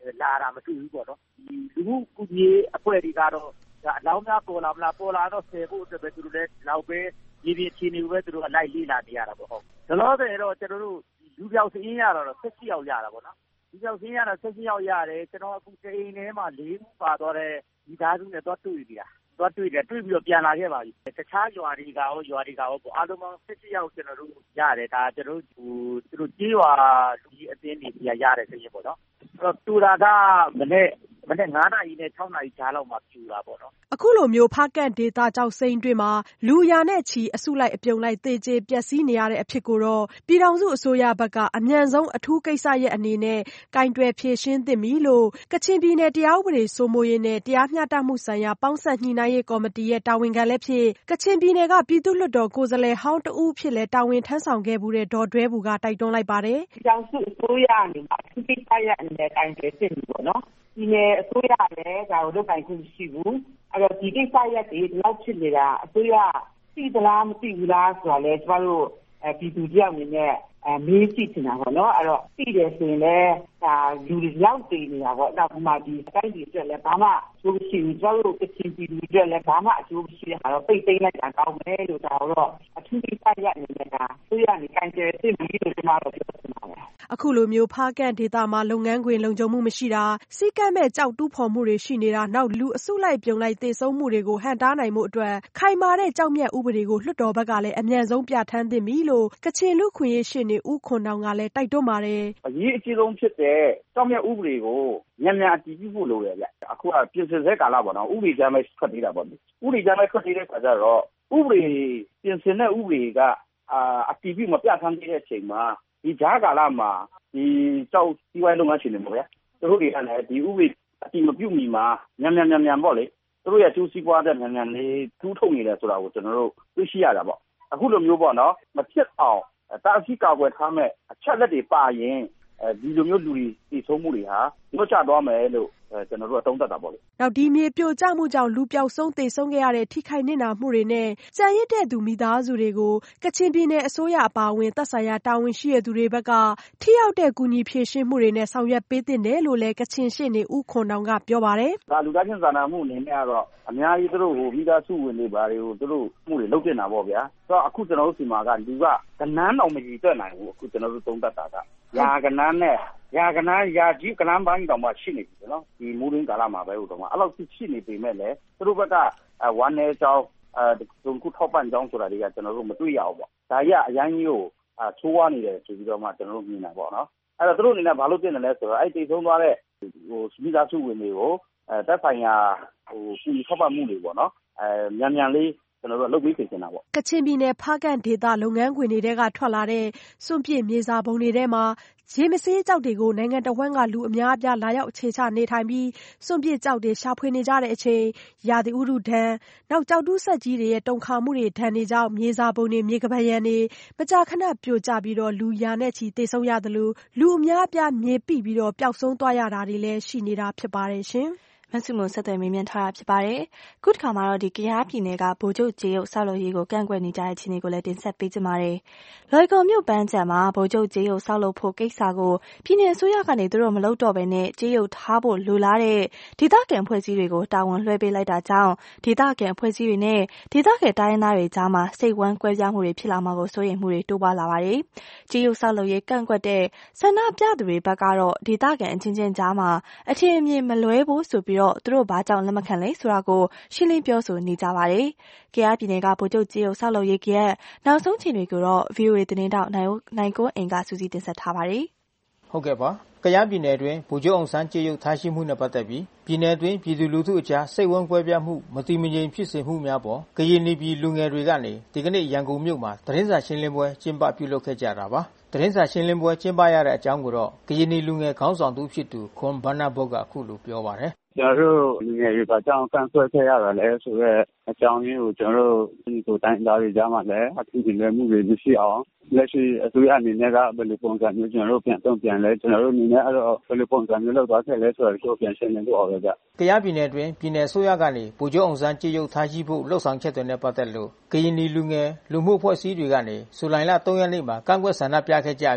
လာတာမတွေ့ဘူးပေါ့နော်ဒီလူမှုကူညီအဖွဲ့တွေကတော့အလောင်းများပေါ်လာမလားပေါ်လာတော့ဆယ်ဖို့အတွက်ပဲသူတို့လည်းလောက်ပဲဒီအခြေအနေကိုပဲသူတို့လိုက်လေ့လာနေရတာပေါ့ဟုတ်ဒါလို့ဆိုရင်တော့ကျွန်တော်တို့လူပြောက်စင်းရတော့16ယောက်ရတာပေါ့နော်ဒီပြောက်စင်းရတော့16ယောက်ရတယ်ကျွန်တော်အခုအိမ်ထဲမှာ4ဦးပါတော့တဲ့ဒီသားစုနဲ့တော့တွေ့ပြီးတော့ပြန်လာခဲ့ပါပြီတခြားရွာတွေကရောပေါ့အားလုံးပေါင်း16ယောက်ကျွန်တော်တို့ရတယ်ဒါကျွန်တော်တို့သူတို့ကြေးရွာလူကြီးအသင်းတွေပြရတဲ့ခရင်ပေါ့နော်အဲ့တော့တူတာကမနေ့9 နာရီနဲ့6 နာရီကြားလောက်မှာပြူတာပေါ့နော်အခုလိုမျိုးဖားကန့်ဒေသကြောင့်စိန်တွင်မှာလူရာနဲ့ချီအစုလိုက်အပြုံလိုက်သေကျေပျက်စီးနေရတဲ့အဖြစ်ကိုတော့ပြည်ထောင်စုအစိုးရဘက်ကအမြန်ဆုံးအထူးကိစ္စရဲ့အနေနဲ့ကင်တွယ်ဖြေရှင်းသင့်ပြီလို့ကချင်ပြည်နယ်တရားဥပဒေစိုးမိုးရေးနဲ့တရားမျှတမှုဆိုင်ရာပေါင်းစပ်ညှိနှိုင်းရေးကော်မတီရဲ့တာဝန်ခံလည်းဖြစ်ကချင်ပြည်နယ်ကပြည်သူ့လွှတ်တော်ကိုယ်စားလှယ်ဟောင်းတဦးဖြစ်လဲတာဝန်ထမ်းဆောင်ခဲ့မှုတဲ့ဒေါ်ဒွဲဘူကတိုက်တွန်းလိုက်ပါတယ်ပြည်ထောင်စုအစိုးရအနေနဲ့အထူးကိစ္စရဲ့အနေနဲ့ကင်တွယ်သင့်ပြီပေါ့နော်ဒီနယ်အစိုးရလည်းဒါကိုလုပ်ပိုင်ခွင့်ရှိဘူးအဲ့တော့ဒီကိစ္စရက်တွေဒီလောက်ဖြစ်နေတာအစိုးရသိသလားမသိဘူးလားဆိုတာလဲကျမတို့ပြည်သူတယောက်အနေနဲ့မေးကြည့်နေတာပေါ့နော်အဲ့တော့သိတယ်ဆိုရင်လည်းဒါလူတွေလောက်တည်နေတာပေါ့နောက်မှဒီအတိုင်းကြီးအတွက်လည်းဘာမှအကျိုးမရှိဘူးကျမတို့ကချင်ပြည်သူတွေအတွက်လည်းဘာမှအကျိုးမရှိတဲ့ဟာတော့ပိတ်သိမ်းလိုက်တာကောင်းမယ်လို့ဒါတော့အထူးကိစ္စရက်အနေနဲ့ဒါအစိုးရအနေနဲ့ကင်တွယ်သင့်ပြီလို့ကျမတို့ပြောချင်ပါတယ်အခုလိုမျိုးဖားကန့်ဒေသမှာလုပ်ငန်းခွင်လုံခြုံမှုမရှိတာစီကံမဲ့ကြောက်တူးဖော်မှုတွေရှိနေတာနောက်လူအစုလိုက်ပြုံလိုက်သေဆုံးမှုတွေကိုဟန့်တားနိုင်မှုအတွက်ခိုင်မာတဲ့ကြောက်မြတ်ဥပဒေကိုလွှတ်တော်ဘက်ကလည်းအမြန်ဆုံးပြဋ္ဌာန်းသင့်ပြီလို့ကချင်လူခွင့်ရေးရှေ့နေဦးခွန်တောင်ကလည်းတိုက်တွန်းပါတယ်အရေးအကြီးဆုံးဖြစ်တဲ့ကြောက်မြတ်ဥပဒေကိုမြန်မြန်အတည်ပြုဖို့လိုတယ်ဗျအခုကပြင်ဆင်ဆဲကာလပေါ့နော်ဥပဒေကြမ်းပဲထွက်သေးတာပေါ့ဥပဒေကြမ်းပဲထွက်သေးတဲ့ခါကျတော့ဥပဒေပြင်ဆင်တဲ့ဥပဒေကအတည်ပြုမပြဋ္ဌာန်းသေးတဲ့အချိန်မှာဒီကြားကာလမှာဒီကြောက်စီးပွားရေးလုပ်ငန်းရှင်တွေပေါ့ဗျာသူတို့တွေကလည်းဒီဥပဒေအတည်မပြုမီမှာမြန်ပေါ့လေသူတို့ရဲ့ကျိုးစီးပွားတဲ့မြန်လေးထူးထုတ်နေတယ်ဆိုတာကိုကျွန်တော်တို့သိရှိရတာပေါ့အခုလိုမျိုးပေါ့နော်မဖြစ်အောင်တာအစီကာကွယ်ထားမဲ့အချက်လက်တွေပါရင်ဒီလိုမျိုးလူတွေတည်ဆုံးမှုတွေဟာညှော့ချသွားမယ်လို့ကျွန်တော်တို့အသုံးသပ်တာပေါ့လေနောက်ဒီမြေပြိုကျမှုကြောင့်လူပျောက်ဆုံးသေဆုံးခဲ့ရတဲ့ထိခိုက်နစ်နာမှုတွေနဲ့ကြံရစ်တဲ့သူမိသားစုတွေကိုကချင်ပြည်နယ်အစိုးရအပါအဝင်သက်ဆိုင်ရာတာဝန်ရှိတဲ့သူတွေဘက်ကထိရောက်တဲ့ကူညီဖြည့်ရှင်းမှုတွေနဲ့ဆောင်ရွက်ပေးသင့်တယ်လို့လည်းကချင်ရှေ့နေဦးခွန်တောင်ကပြောပါတယ်ဒါလူသားချင်းစာနာမှုအနေနဲ့ကတော့အများကြီးသူတို့ကိုမိသားစုဝင်တွေဘာတွေကိုသူတို့မှုတွေလုပ်တင်တာပေါ့ဗျာဆိုတော့အခုကျွန်တော်တို့စီမှာကလူကကနန်းတော်မကြီးတွက်နိုင်ဘူးအခုကျွန်တော်တို့သုံးသပ်တာကရာကနန်းနဲ့ရာကြီးကနန်းပိုင်းတောင်မှရှိနေပြီနော်ဒီမူရင်းကာလမှာပဲဟိုတော့အဲ့လောက်ရှိနေပေမဲ့လည်းသူတို့ဘက်ကဝမ်းနေကြောင်းဒုံခုထောက်ပံ့ကြောင်းဆိုတာတွေကကျွန်တော်တို့မတွေ့ရဘူးပေါ့ဒါကြီးကအရင်ကြီးကိုချိုးဝါနေတယ်ဆိုပြီးတော့မှကျွန်တော်တို့မြင်တာပေါ့နော်အဲ့တော့သူတို့အနေနဲ့ဘာလို့ပြင်တယ်လဲဆိုတော့အဲ့တိတ်ဆုံးသွားတဲ့ဟိုမိသားစုဝင်တွေကိုတက်ဆိုင်ရာဟိုစီထောက်ပံ့မှုတွေပေါ့နော်မြန်လေးကျွန်တော်တို့လုပ်ပြီးပြင်နေတာပေါ့ကချင်ပြည်နယ်ဖားကန့်ဒေသလုပ်ငန်းခွင်တွေကထွက်လာတဲ့စွန့်ပစ်မြေစာပုံတွေထဲမှာရေမဆေးကျောက်တွေကိုနိုင်ငံတော်ဝန်ကလူအများအပြားလာရောက်အခြေချနေထိုင်ပြီးစွန့်ပစ်ကျောက်တွေရှာဖွေနေကြတဲ့အချိန်ရာသီဥတုဒဏ်နောက်ကျောက်တူးဆက်ကြီးတွေရဲ့တုန်ခါမှုတွေဒဏ်တွေကြောင့်မြေစာပုံတွေမြေကပယံတွေမကြာခဏပြိုကျပြီးတော့လူရာနဲ့ချီသေဆုံးရသလိုလူအများအပြားမြေပိပြီးတော့ပျောက်ဆုံးသွားရတာတွေလည်းရှိနေတာဖြစ်ပါတယ်ရှင်မဆုမွန်ဆက်သွယ်မေးမြန်းထားတာဖြစ်ပါတယ်။ခုတစ်ခါမှာတော့ဒီကယားပြည်နယ်ကဗိုလ်ချုပ်ကြေးရုပ်ဆောက်လုပ်ရေးကိုကန့်ကွက်နေကြတဲ့အခြေအနေကိုလည်းတင်ဆက်ပေးကြပါမယ်။လွိုင်ကော်မြို့ပန်းခြံမှာဗိုလ်ချုပ်ကြေးရုပ်ဆောက်လုပ်ဖို့ကိစ္စကိုပြည်내အစိုးရကနေသူတို့မလုပ်တော့ဘဲနဲ့ကြေးရုပ်ထားဖို့လိုလားတဲ့ဒေသခံအဖွဲ့အစည်းတွေကိုတာဝန်လွှဲပေးလိုက်တာကြောင့်ဒေသခံအဖွဲ့အစည်းတွေနဲ့ဒေသခံတိုင်းရင်းသားတွေကြားမှာစိတ်ဝမ်းကွဲပြားမှုတွေဖြစ်လာမှာကိုစိုးရိမ်မှုတွေတိုးပွားလာပါတယ်။ကြေးရုပ်ဆောက်လုပ်ရေးကန့်ကွက်တဲ့ဆန္ဒပြသူတွေဘက်ကတော့ဒေသခံအချင်းချင်းကြားမှာအထင်အမြင်မလွဲဖို့ဆိုပြီးတော့သူတို့ဘာကြောင့်လက်မခံလဲဆိုတာကိုရှင်းလင်းပြောဆိုနေကြပါတယ်။ကယားပြည်နယ်ကဗိုလ်ချုပ်ကြေးရုပ်ဆောက်လုပ်ရေးကနောက်ဆုံးချိန်တွေကိုတော့ VOA သတင်းတောက်နိုင်ကိုအင်ကစူးစီးတင်ဆက်ထားပါတယ်။ဟုတ်ကဲ့ပါ။ကယားပြည်နယ်တွင်ဗိုလ်ချုပ်အောင်ဆန်းကြေးရုပ်ထားရှိမှုနဲ့ပတ်သက်ပြီးပြည်နယ်တွင်ပြည်သူလူထုအကြားစိတ်ဝမ်းကွဲပြားမှုမတည်မငြိမ်ဖြစ်စေမှုများပေါ်ကရင်ပြည်လူငယ်တွေကနေဒီကနေ့ရန်ကုန်မြို့မှာသတင်းစာရှင်းလင်းပွဲကျင်းပပြုလုပ်ခဲ့ကြတာပါ။သတင်းစာရှင်းလင်းပွဲကျင်းပရတဲ့အကြောင်းကိုတော့ကရင်လူငယ်ခေါင်းဆောင်သူဖြစ်သူခွန်ဘဏ္ဍဘုတ်ကအခုလိုပြောပါတယ်ကျွန်တော်တို့လူငယ်တွေကအကြောင်းကန့်ကွက်ခဲ့ရတာလဲဆိုတော့အကြောင်းရင်းကိုကျွန်တော်တို့ဒီကိုတိုင်းသားတွေကြားမှာလည်းအထူးပြင်လွဲမှုတွေမရှိအောင်လက်ရှိအစိုးရအနေနဲ့ကဘယ်လိုပုံစံမျိုးကျွန်တော်တို့ပြန်လဲကျွန်တော်တို့အနေနဲ့အဲ့တော့ဘယ်လိုပုံစံမျိုးလောက်သွားခဲ့လဲဆိုတော့ပြန်ရှင်းနေလို့အောင်ပဲကြ။ကယားပြည်နယ်တွင်ပြည်နယ်အစိုးရကနေဗိုလ်ချုပ်အောင်ဆန်းကြေးရုပ်ထားရှိဖို့လှုပ်ဆောင်ချက်တွေနဲ့ပတ်သက်လို့ကရင်လူငယ်လူမှုအဖွဲ့အစည်းတွေကနေဇူလိုင်လ 3 ရက်နေ့မှာကန့်ကွက်ဆန္ဒပြခဲ့ကြပြီး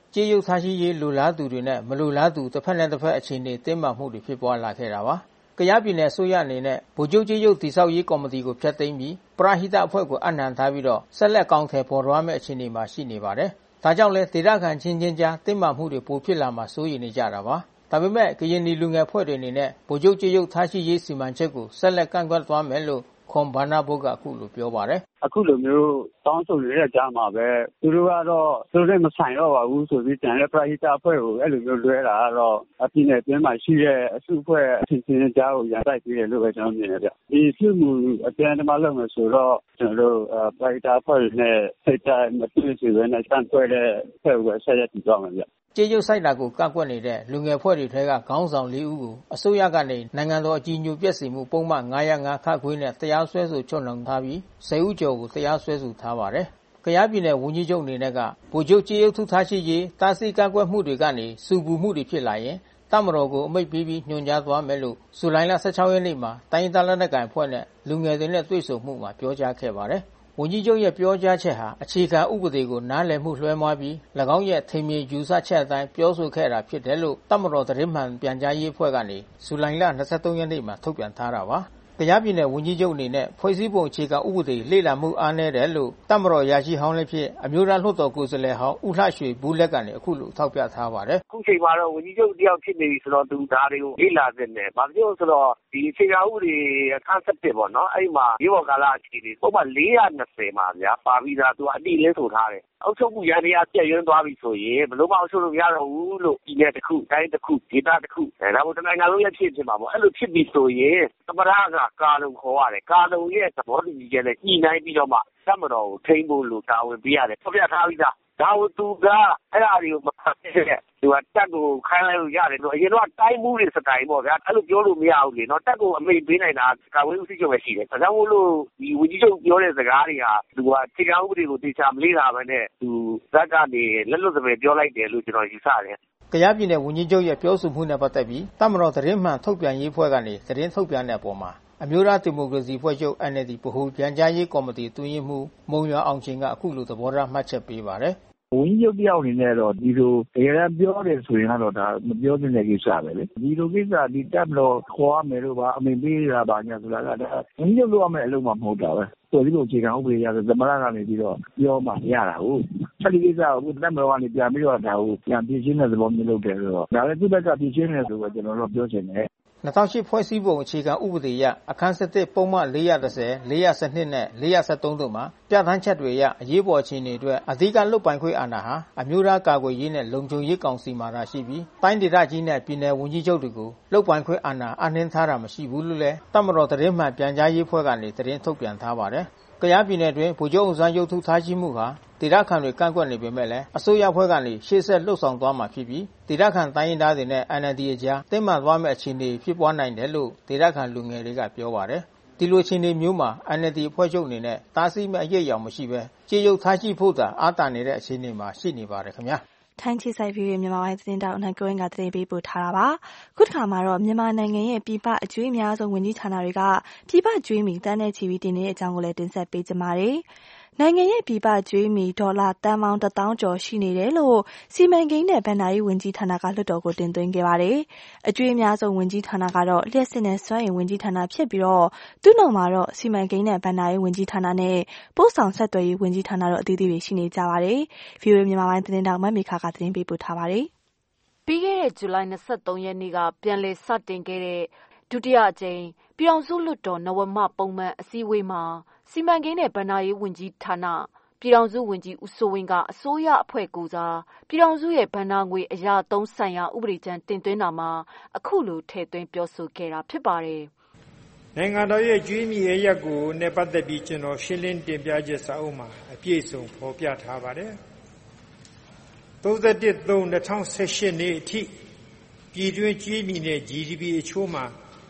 ကြေးရုပ်ထားရှိရေးလိုလားသူတွေနဲ့မလိုလားသူတစ်ဖက်နဲ့တစ်ဖက်အခြေအနေတင်းမာမှုတွေဖြစ်ပွားလာခဲ့တာပါ။ကယားပြည်နယ်အစိုးရအနေနဲ့ဗိုလ်ချုပ်ကြေးရုပ်တည်ဆောက်ရေးကော်မတီကိုဖျက်သိမ်းပြီးပရဟိတအဖွဲ့ကိုအနှံထားပြီးတော့ဆက်လက်ကောင်းထည်ပေါ်သွားမယ့်အခြေအနေမှာရှိနေပါတယ်။ဒါကြောင့်လဲဒေသခံချင်းချင်းကြားတင်းမာမှုတွေပိုဖြစ်လာမှာစိုးရိမ်နေကြတာပါ။ဒါပေမဲ့ကရင်လူငယ်ဖွဲ့တွေအနေနဲ့ဗိုလ်ချုပ်ကြေးရုပ်ထားရှိရေးစီမံချက်ကိုဆက်လက်ကန့်ကွက်သွားမယ်လို့ခွန်ဘာနာဘုတ်ကအခုလိုပြောပါတယ်။အခုလိုမျိုးတောင်းဆိုရတဲ့ကြားမှာပဲသူတို့ကတော့သူတို့မဆိုင်တော့ပါဘူးဆိုပြီးတန်တဲ့ပရဟိတအဖွဲ့ကိုအဲ့လိုမျိုးလွှဲတာကတော့အပြင်းနဲ့အတွင်းမှာရှိတဲ့အစုအဖွဲ့အချင်းချင်းကြားကိုရန်တိုက်ပြီးတယ်လို့ပဲကျွန်တော်မြင်တယ်ဗျ။ဒီစုမှုအပြန်တမလုပ်မယ်ဆိုတော့ကျွန်တော်တို့ပရဟိတအဖွဲ့နဲ့စိတ်တိုင်းမတွေ့စေဘဲနဲ့စံပွဲတဲ့အဖွဲ့ကိုဆက်ရတည်သွားမယ်ဗျ။ကြေးရုပ်ဆိုင်တာကိုကန့်ကွက်နေတဲ့လူငယ်ဖွဲ့တွေထဲကခေါင်းဆောင်4ဦးကိုအစိုးရကနေနိုင်ငံတော်အကြီးအကျယ်ပြည့်စုံမှုပုံမှန်905ခခွေးနဲ့တရားစွဲဆိုချုပ်နှောင်ထားပြီး10ဦးကျော်ကိုတရားစွဲဆိုထားပါတယ်။ကယားပြည်နယ်ဝန်ကြီးချုပ်အနေနဲ့ကဗိုလ်ချုပ်ကြေးရုပ်ထုထားရှိရေးတားဆီးကန့်ကွက်မှုတွေကနေစူပူမှုတွေဖြစ်လာရင်တပ်မတော်ကိုအမိန့်ပေးပြီးညွှန်ကြားသွားမယ်လို့ဇူလိုင်လ16ရက်နေ့မှာတိုင်းဒေသလက်နက်ကိုင်အဖွဲ့နဲ့လူငယ်တွေနဲ့တွေ့ဆုံမှုမှာပြောကြားခဲ့ပါတယ်။ဝန်ကြီးချုပ်ရဲ့ပြောကြားချက်ဟာအခြေခံဥပဒေကိုနားလည်မှုလွှဲမှားပြီး၎င်းရဲ့ထင်မြင်ယူဆချက်အတိုင်းပြောဆိုခဲ့တာဖြစ်တယ်လို့တပ်မတော်သတင်းမှန်ပြန်ကြားရေးအဖွဲ့ကနေဇူလိုင်လ23ရက်နေ့မှာထုတ်ပြန်ထားတာပါ။ကယားပြည်နယ်ဝန်ကြီးချုပ်အနေနဲ့ဖွဲ့စည်းပုံအခြေခံဥပဒေလေ့လာမှုအားနည်းတယ်လို့တပ်မတော်ရာရှိဟောင်းလည်းဖြစ်အမျိုးသားလွှတ်တော်ကိုယ်စားလှယ်ဟောင်းဦးလှရွှေဘူးလက်ကနေအခုလိုထောက်ပြထားပါတယ်။အခုချိန်မှာတော့ဝန်ကြီးချုပ်တယောက်ဖြစ်နေပြီဆိုတော့သူဒါတွေကိုလေ့လာသင့်တယ်။ဘာဖြစ်လို့ဆိုတော့ဒီအခြေခံဥပဒေအခန်း7ပေါ့နော်။အဲ့မှာရေဘော်ကာလအခြေအနေပုံမှန်420မှာဗျာပါပြီးသားသူကအတိလင်းဆိုထားတယ်။အုပ်ချုပ်မှုရန်တရားပြည့်ရင်းသွားပြီဆိုရင်ဘလို့မအုပ်ချုပ်လို့မရတော့ဘူးလို့ဒီနေ့တစ်ခုတိုင်းတစ်ခုဒေသတစ်ခုဒါမှမဟုတ်နိုင်ငံလုံးရဲ့ဖြစ်မှာပေါ့အဲ့လိုဖြစ်ပြီဆိုရင်သမရကကာလုံခေါ်ရတယ်ကာလုံရဲ့သဘောတူညီချက်နဲ့ညှိနှိုင်းပြီးတော့မှတပ်မတော်ကိုထိန်းဖို့လို့တာဝန်ပေးရတယ်ဖော်ပြထားပြီးသားဒါကိုသူကအဲ့ဒါတွေကိုမဖတ်တဲ့သူကတက်ကိုခိုင်းလိုက်လို့ရတယ်လို့အရင်တော့တိုင်းမှုတွေစတိုင်ပေါ့ဗျာအဲ့လိုပြောလို့မရဘူးလေနော်တက်ကိုအမိန့်ပေးနိုင်တာကာဝေးဦးစီးချုပ်ပဲရှိတယ်ဒါကြောင့်မို့လို့ဒီဝန်ကြီးချုပ်ပြောတဲ့စကားတွေဟာသူကအခြေခံဥပဒေကိုတေချာမလေ့လာဘဲနဲ့သူဇက်ကနေလက်လွတ်စပယ်ပြောလိုက်တယ်လို့ကျွန်တော်ယူဆတယ်ကယားပြည်နယ်ဝန်ကြီးချုပ်ရဲ့ပြောဆိုမှုနဲ့ပတ်သက်ပြီးတပ်မတော်သတင်းမှန်ထုတ်ပြန်ရေးအဖွဲ့ကနေသတင်းထုတ်ပြန်တဲ့အပေါ်မှာအမျိုးသားဒီမိုကရေစီအဖွဲ့ချုပ် NLD ဗဟိုပြန်ကြားရေးကော်မတီတွင်းရေးမှူးမုံရွာအောင်ချင်းကအခုလိုသဘောထားမှတ်ချက်ပေးပါတယ်ဝန်ကြီးချုပ်တယောက်အနေနဲ့တော့ဒီလိုတကယ်ပြောတယ်ဆိုရင်တော့ဒါမပြောသင့်တဲ့ကိစ္စပဲလေဒီလိုကိစ္စဒီတပ်မတော်ခေါ်ရမယ်လို့ပါအမိန့်ပေးတာပါညာဆိုတာကဒါဝန်ကြီးချုပ်လုပ်ရမယ်အလုပ်မှမဟုတ်တာပဲဆိုဒီလိုအခြေခံဥပဒေရဆိုသမရကနေပြီးတော့ပြောမှရတာဟုတ်အဲ့ဒီကိစ္စကိုတပ်မတော်ကနေပြန်ပြီးတော့ဒါကိုပြန်ပြရှင်းတဲ့သဘောမျိုးလုပ်တယ်ဆိုတော့ဒါလည်းသူ့ဘက်ကပြရှင်းတယ်ဆိုတော့ကျွန်တော်တို့ပြောချင်တယ် 2008ဖွဲ့စည်းပုံအခြေခံဥပဒေအရအခန်း7ပုံမှန်410 412နဲ့413တို့မှာပြဋ္ဌာန်းချက်တွေအရအရေးပေါ်အခြေအနေအတွက်အဓိကလွတ်ပိုင်ခွင့်အာဏာဟာအမျိုးသားကာကွယ်ရေးနဲ့လုံခြုံရေးကောင်စီမှာသာရှိပြီးတိုင်းဒေသကြီးနဲ့ပြည်နယ်ဝန်ကြီးချုပ်တွေကိုလွတ်ပိုင်ခွင့်အာဏာအနှင်းထားတာမရှိဘူးလို့လည်းတပ်မတော်သတင်းမှန်ပြန်ကြားရေးအဖွဲ့ကနေသတင်းထုတ်ပြန်ထားပါတယ်။ကယားပြည်နယ်တွင်ဗိုလ်ချုပ်အောင်ဆန်းရုပ်ထုထားရှိမှုဟာဒေသခံတွေကန့်ကွက်နေပေမဲ့လည်းအစိုးရဖွဲ့ကနေရှေ့ဆက်လှုပ်ဆောင်သွားမှာဖြစ်ပြီးဒေသခံတိုင်းရင်းသားတွေနဲ့ NLD အကြားတင်းမာသွားမယ့်အခြေအနေဖြစ်ပွားနိုင်တယ်လို့ဒေသခံလူငယ်တွေကပြောပါတယ်။ဒီလိုအခြေအနေမျိုးမှာ NLD အဖွဲ့ချုပ်အနေနဲ့တားဆီးမဲ့အရေးအယောင်မရှိဘဲကြေးရုပ်ထားရှိဖို့သာအားတာနေတဲ့အခြေအနေမှာရှိနေပါတယ်ခင်ဗျာ။ထိုင်းချီဆိုင်ဗီဒီယိုမြန်မာပိုင်းသတင်းတောက်နိုင်ကိုင်းကသတင်းပေးပို့ထားတာပါ။ခုတစ်ခါမှာတော့မြန်မာနိုင်ငံရဲ့ပြည်ပအကျွေးအများဆုံးဝန်ကြီးဌာနတွေကပြည်ပကျွေးမီတန်းတဲ့ချီပြီးတင်နေတဲ့အကြောင်းကိုလည်းတင်ဆက်ပေးကြပါမယ်။နိုင်ငံရဲ့ပြည်ပကျွေးမီဒေါ်လာတန်ပေါင်း1000ကျော်ရှိနေတယ်လို့စီမံကိန်းနဲ့ဗဏ္ဍာရေးဝန်ကြီးဌာနကလွှတ်တော်ကိုတင်သွင်းခဲ့ပါတယ်။အကျွေးအများဆုံးဝန်ကြီးဌာနကတော့လျှက်စစ်နဲ့စွမ်းအင်ဝန်ကြီးဌာနဖြစ်ပြီးတော့သူ့နောက်မှာတော့စီမံကိန်းနဲ့ဗဏ္ဍာရေးဝန်ကြီးဌာနနဲ့ပို့ဆောင်ဆက်သွယ်ရေးဝန်ကြီးဌာနတို့အသီးသီးတွေရှိနေကြပါတယ်။ VOA မြန်မာပိုင်းသတင်းတောက်မမေခကသတင်းပေးပို့ထားပါတယ်။ပြီးခဲ့တဲ့ဇူလိုင်23ရက်နေ့ကပြန်လည်စတင်ခဲ့တဲ့ဒုတိယအကြိမ်ပြည်ထောင်စုလွှတ်တော်နဝမပုံမှန်အစည်းအဝေးမှာစီမံကိန်းနဲ့ဗဏ္ဍာရေးဝန်ကြီးဌာနပြည်ထောင်စုဝန်ကြီးဦးစိုးဝင်းကအစိုးရအဖွဲ့ကိုယ်စားပြည်ထောင်စုရဲ့ဘဏ္ဍာငွေအရာသုံးဆိုင်ရာဥပဒေကြမ်းတင်သွင်းတာမှာအခုလိုထည့်သွင်းပြောဆိုခဲ့တာဖြစ်ပါတယ်။နိုင်ငံတော်ရဲ့ကျွေးမြီအရက်ကိုနဲ့ပတ်သက်ပြီးကျွန်တော်ရှင်းလင်းတင်ပြချက်စာအုပ်မှာအပြည့်စုံဖော်ပြထားပါတယ်။31/3/2018 နေ့အထိပြည်တွင်းကျွေးမြီနဲ့ GDP အချိုးမှာ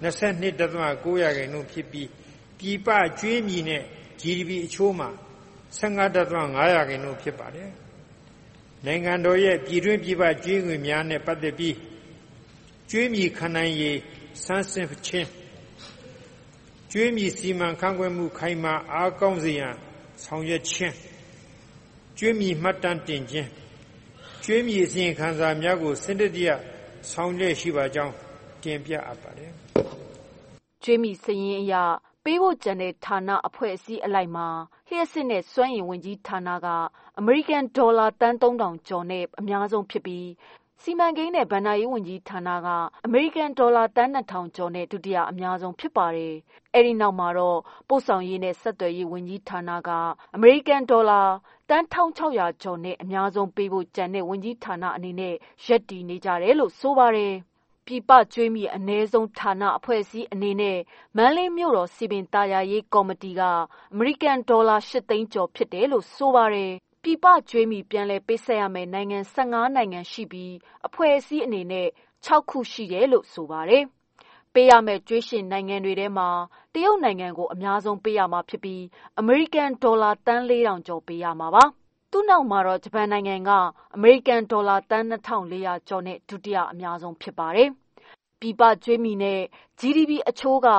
22.9% ဖြစ်ပြီးပြည်ပကျွေးမြီနဲ့ GDP အချိုးမှာ15.5% ဖြစ်ပါတယ်။နိုင်ငံတော်ရဲ့ပြည်တွင်းပြည်ပကျွေးငွေများနဲ့ပတ်သက်ပြီးကျွေးမြီခံနိုင်ရည်စမ်းစစ်ခြင်းကျွေးမြီစီမံခန့်ခွဲမှုခိုင်မာအားကောင်းစေရန်ဆောင်ရွက်ခြင်းကျွေးမြီမှတ်တမ်းတင်ခြင်းကျွကျွေးမြီအစီရင်ခံစာများကိုစနစ်တကျဆောင်ရွက်ရှိပါကြောင်းတင်ပြအပ်ပါတယ်။ကျွေးမြီစာရင်းအရပေးဖို့ကြံတဲ့ဌာနအဖွဲ့အစည်းအလိုက်မှာလျှက်စစ်နဲ့စွမ်းအင်ဝန်ကြီးဌာနကအမေရိကန်ဒေါ်လာတန်း3000ကျော်နဲ့အများဆုံးဖြစ်ပြီးစီမံကိန်းနဲ့ဘဏ္ဍာရေးဝန်ကြီးဌာနကအမေရိကန်ဒေါ်လာတန်း2000ကျော်နဲ့ဒုတိယအများဆုံးဖြစ်ပါတယ်။အဲဒီနောက်မှာတော့ပို့ဆောင်ရေးနဲ့ဆက်သွယ်ရေးဝန်ကြီးဌာနကအမေရိကန်ဒေါ်လာတန်း1600ကျော်နဲ့အများဆုံးပေးဖို့ကြံတဲ့ဝန်ကြီးဌာနအနေနဲ့ရပ်တည်နေကြတယ်လို့ဆိုပါတယ်။ပြည်ပကျွေးမြီအ ਨੇ ဆုံးဌာနအဖွဲ့အစည်းအနေနဲ့မန္တလေးမြို့တော်စီပင်သာယာရေးကော်မတီကအမေရိကန်ဒေါ်လာ8သိန်းကျော်ဖြစ်တယ်လို့ဆိုပါတယ်။ပြည်ပကျွေးမြီပြန်လည်ပေးဆက်ရမယ့်နိုင်ငံ15နိုင်ငံရှိပြီးအဖွဲ့အစည်းအနေနဲ့6ခုရှိတယ်လို့ဆိုပါတယ်။ပေးရမယ့်ကျွေးရှင်နိုင်ငံတွေထဲမှာတရုတ်နိုင်ငံကိုအများဆုံးပေးရမှာဖြစ်ပြီးအမေရိကန်ဒေါ်လာတန်း4000ကျော်ပေးရမှာပါ။သူ့နောက်မှာတော့ဂျပန်နိုင်ငံကအမေရိကန်ဒေါ်လာတန်း2400ကျော်နဲ့ဒုတိယအများဆုံးဖြစ်ပါတယ်။ပြည်ပကျွေးမြီနဲ့ GDP အချိုးက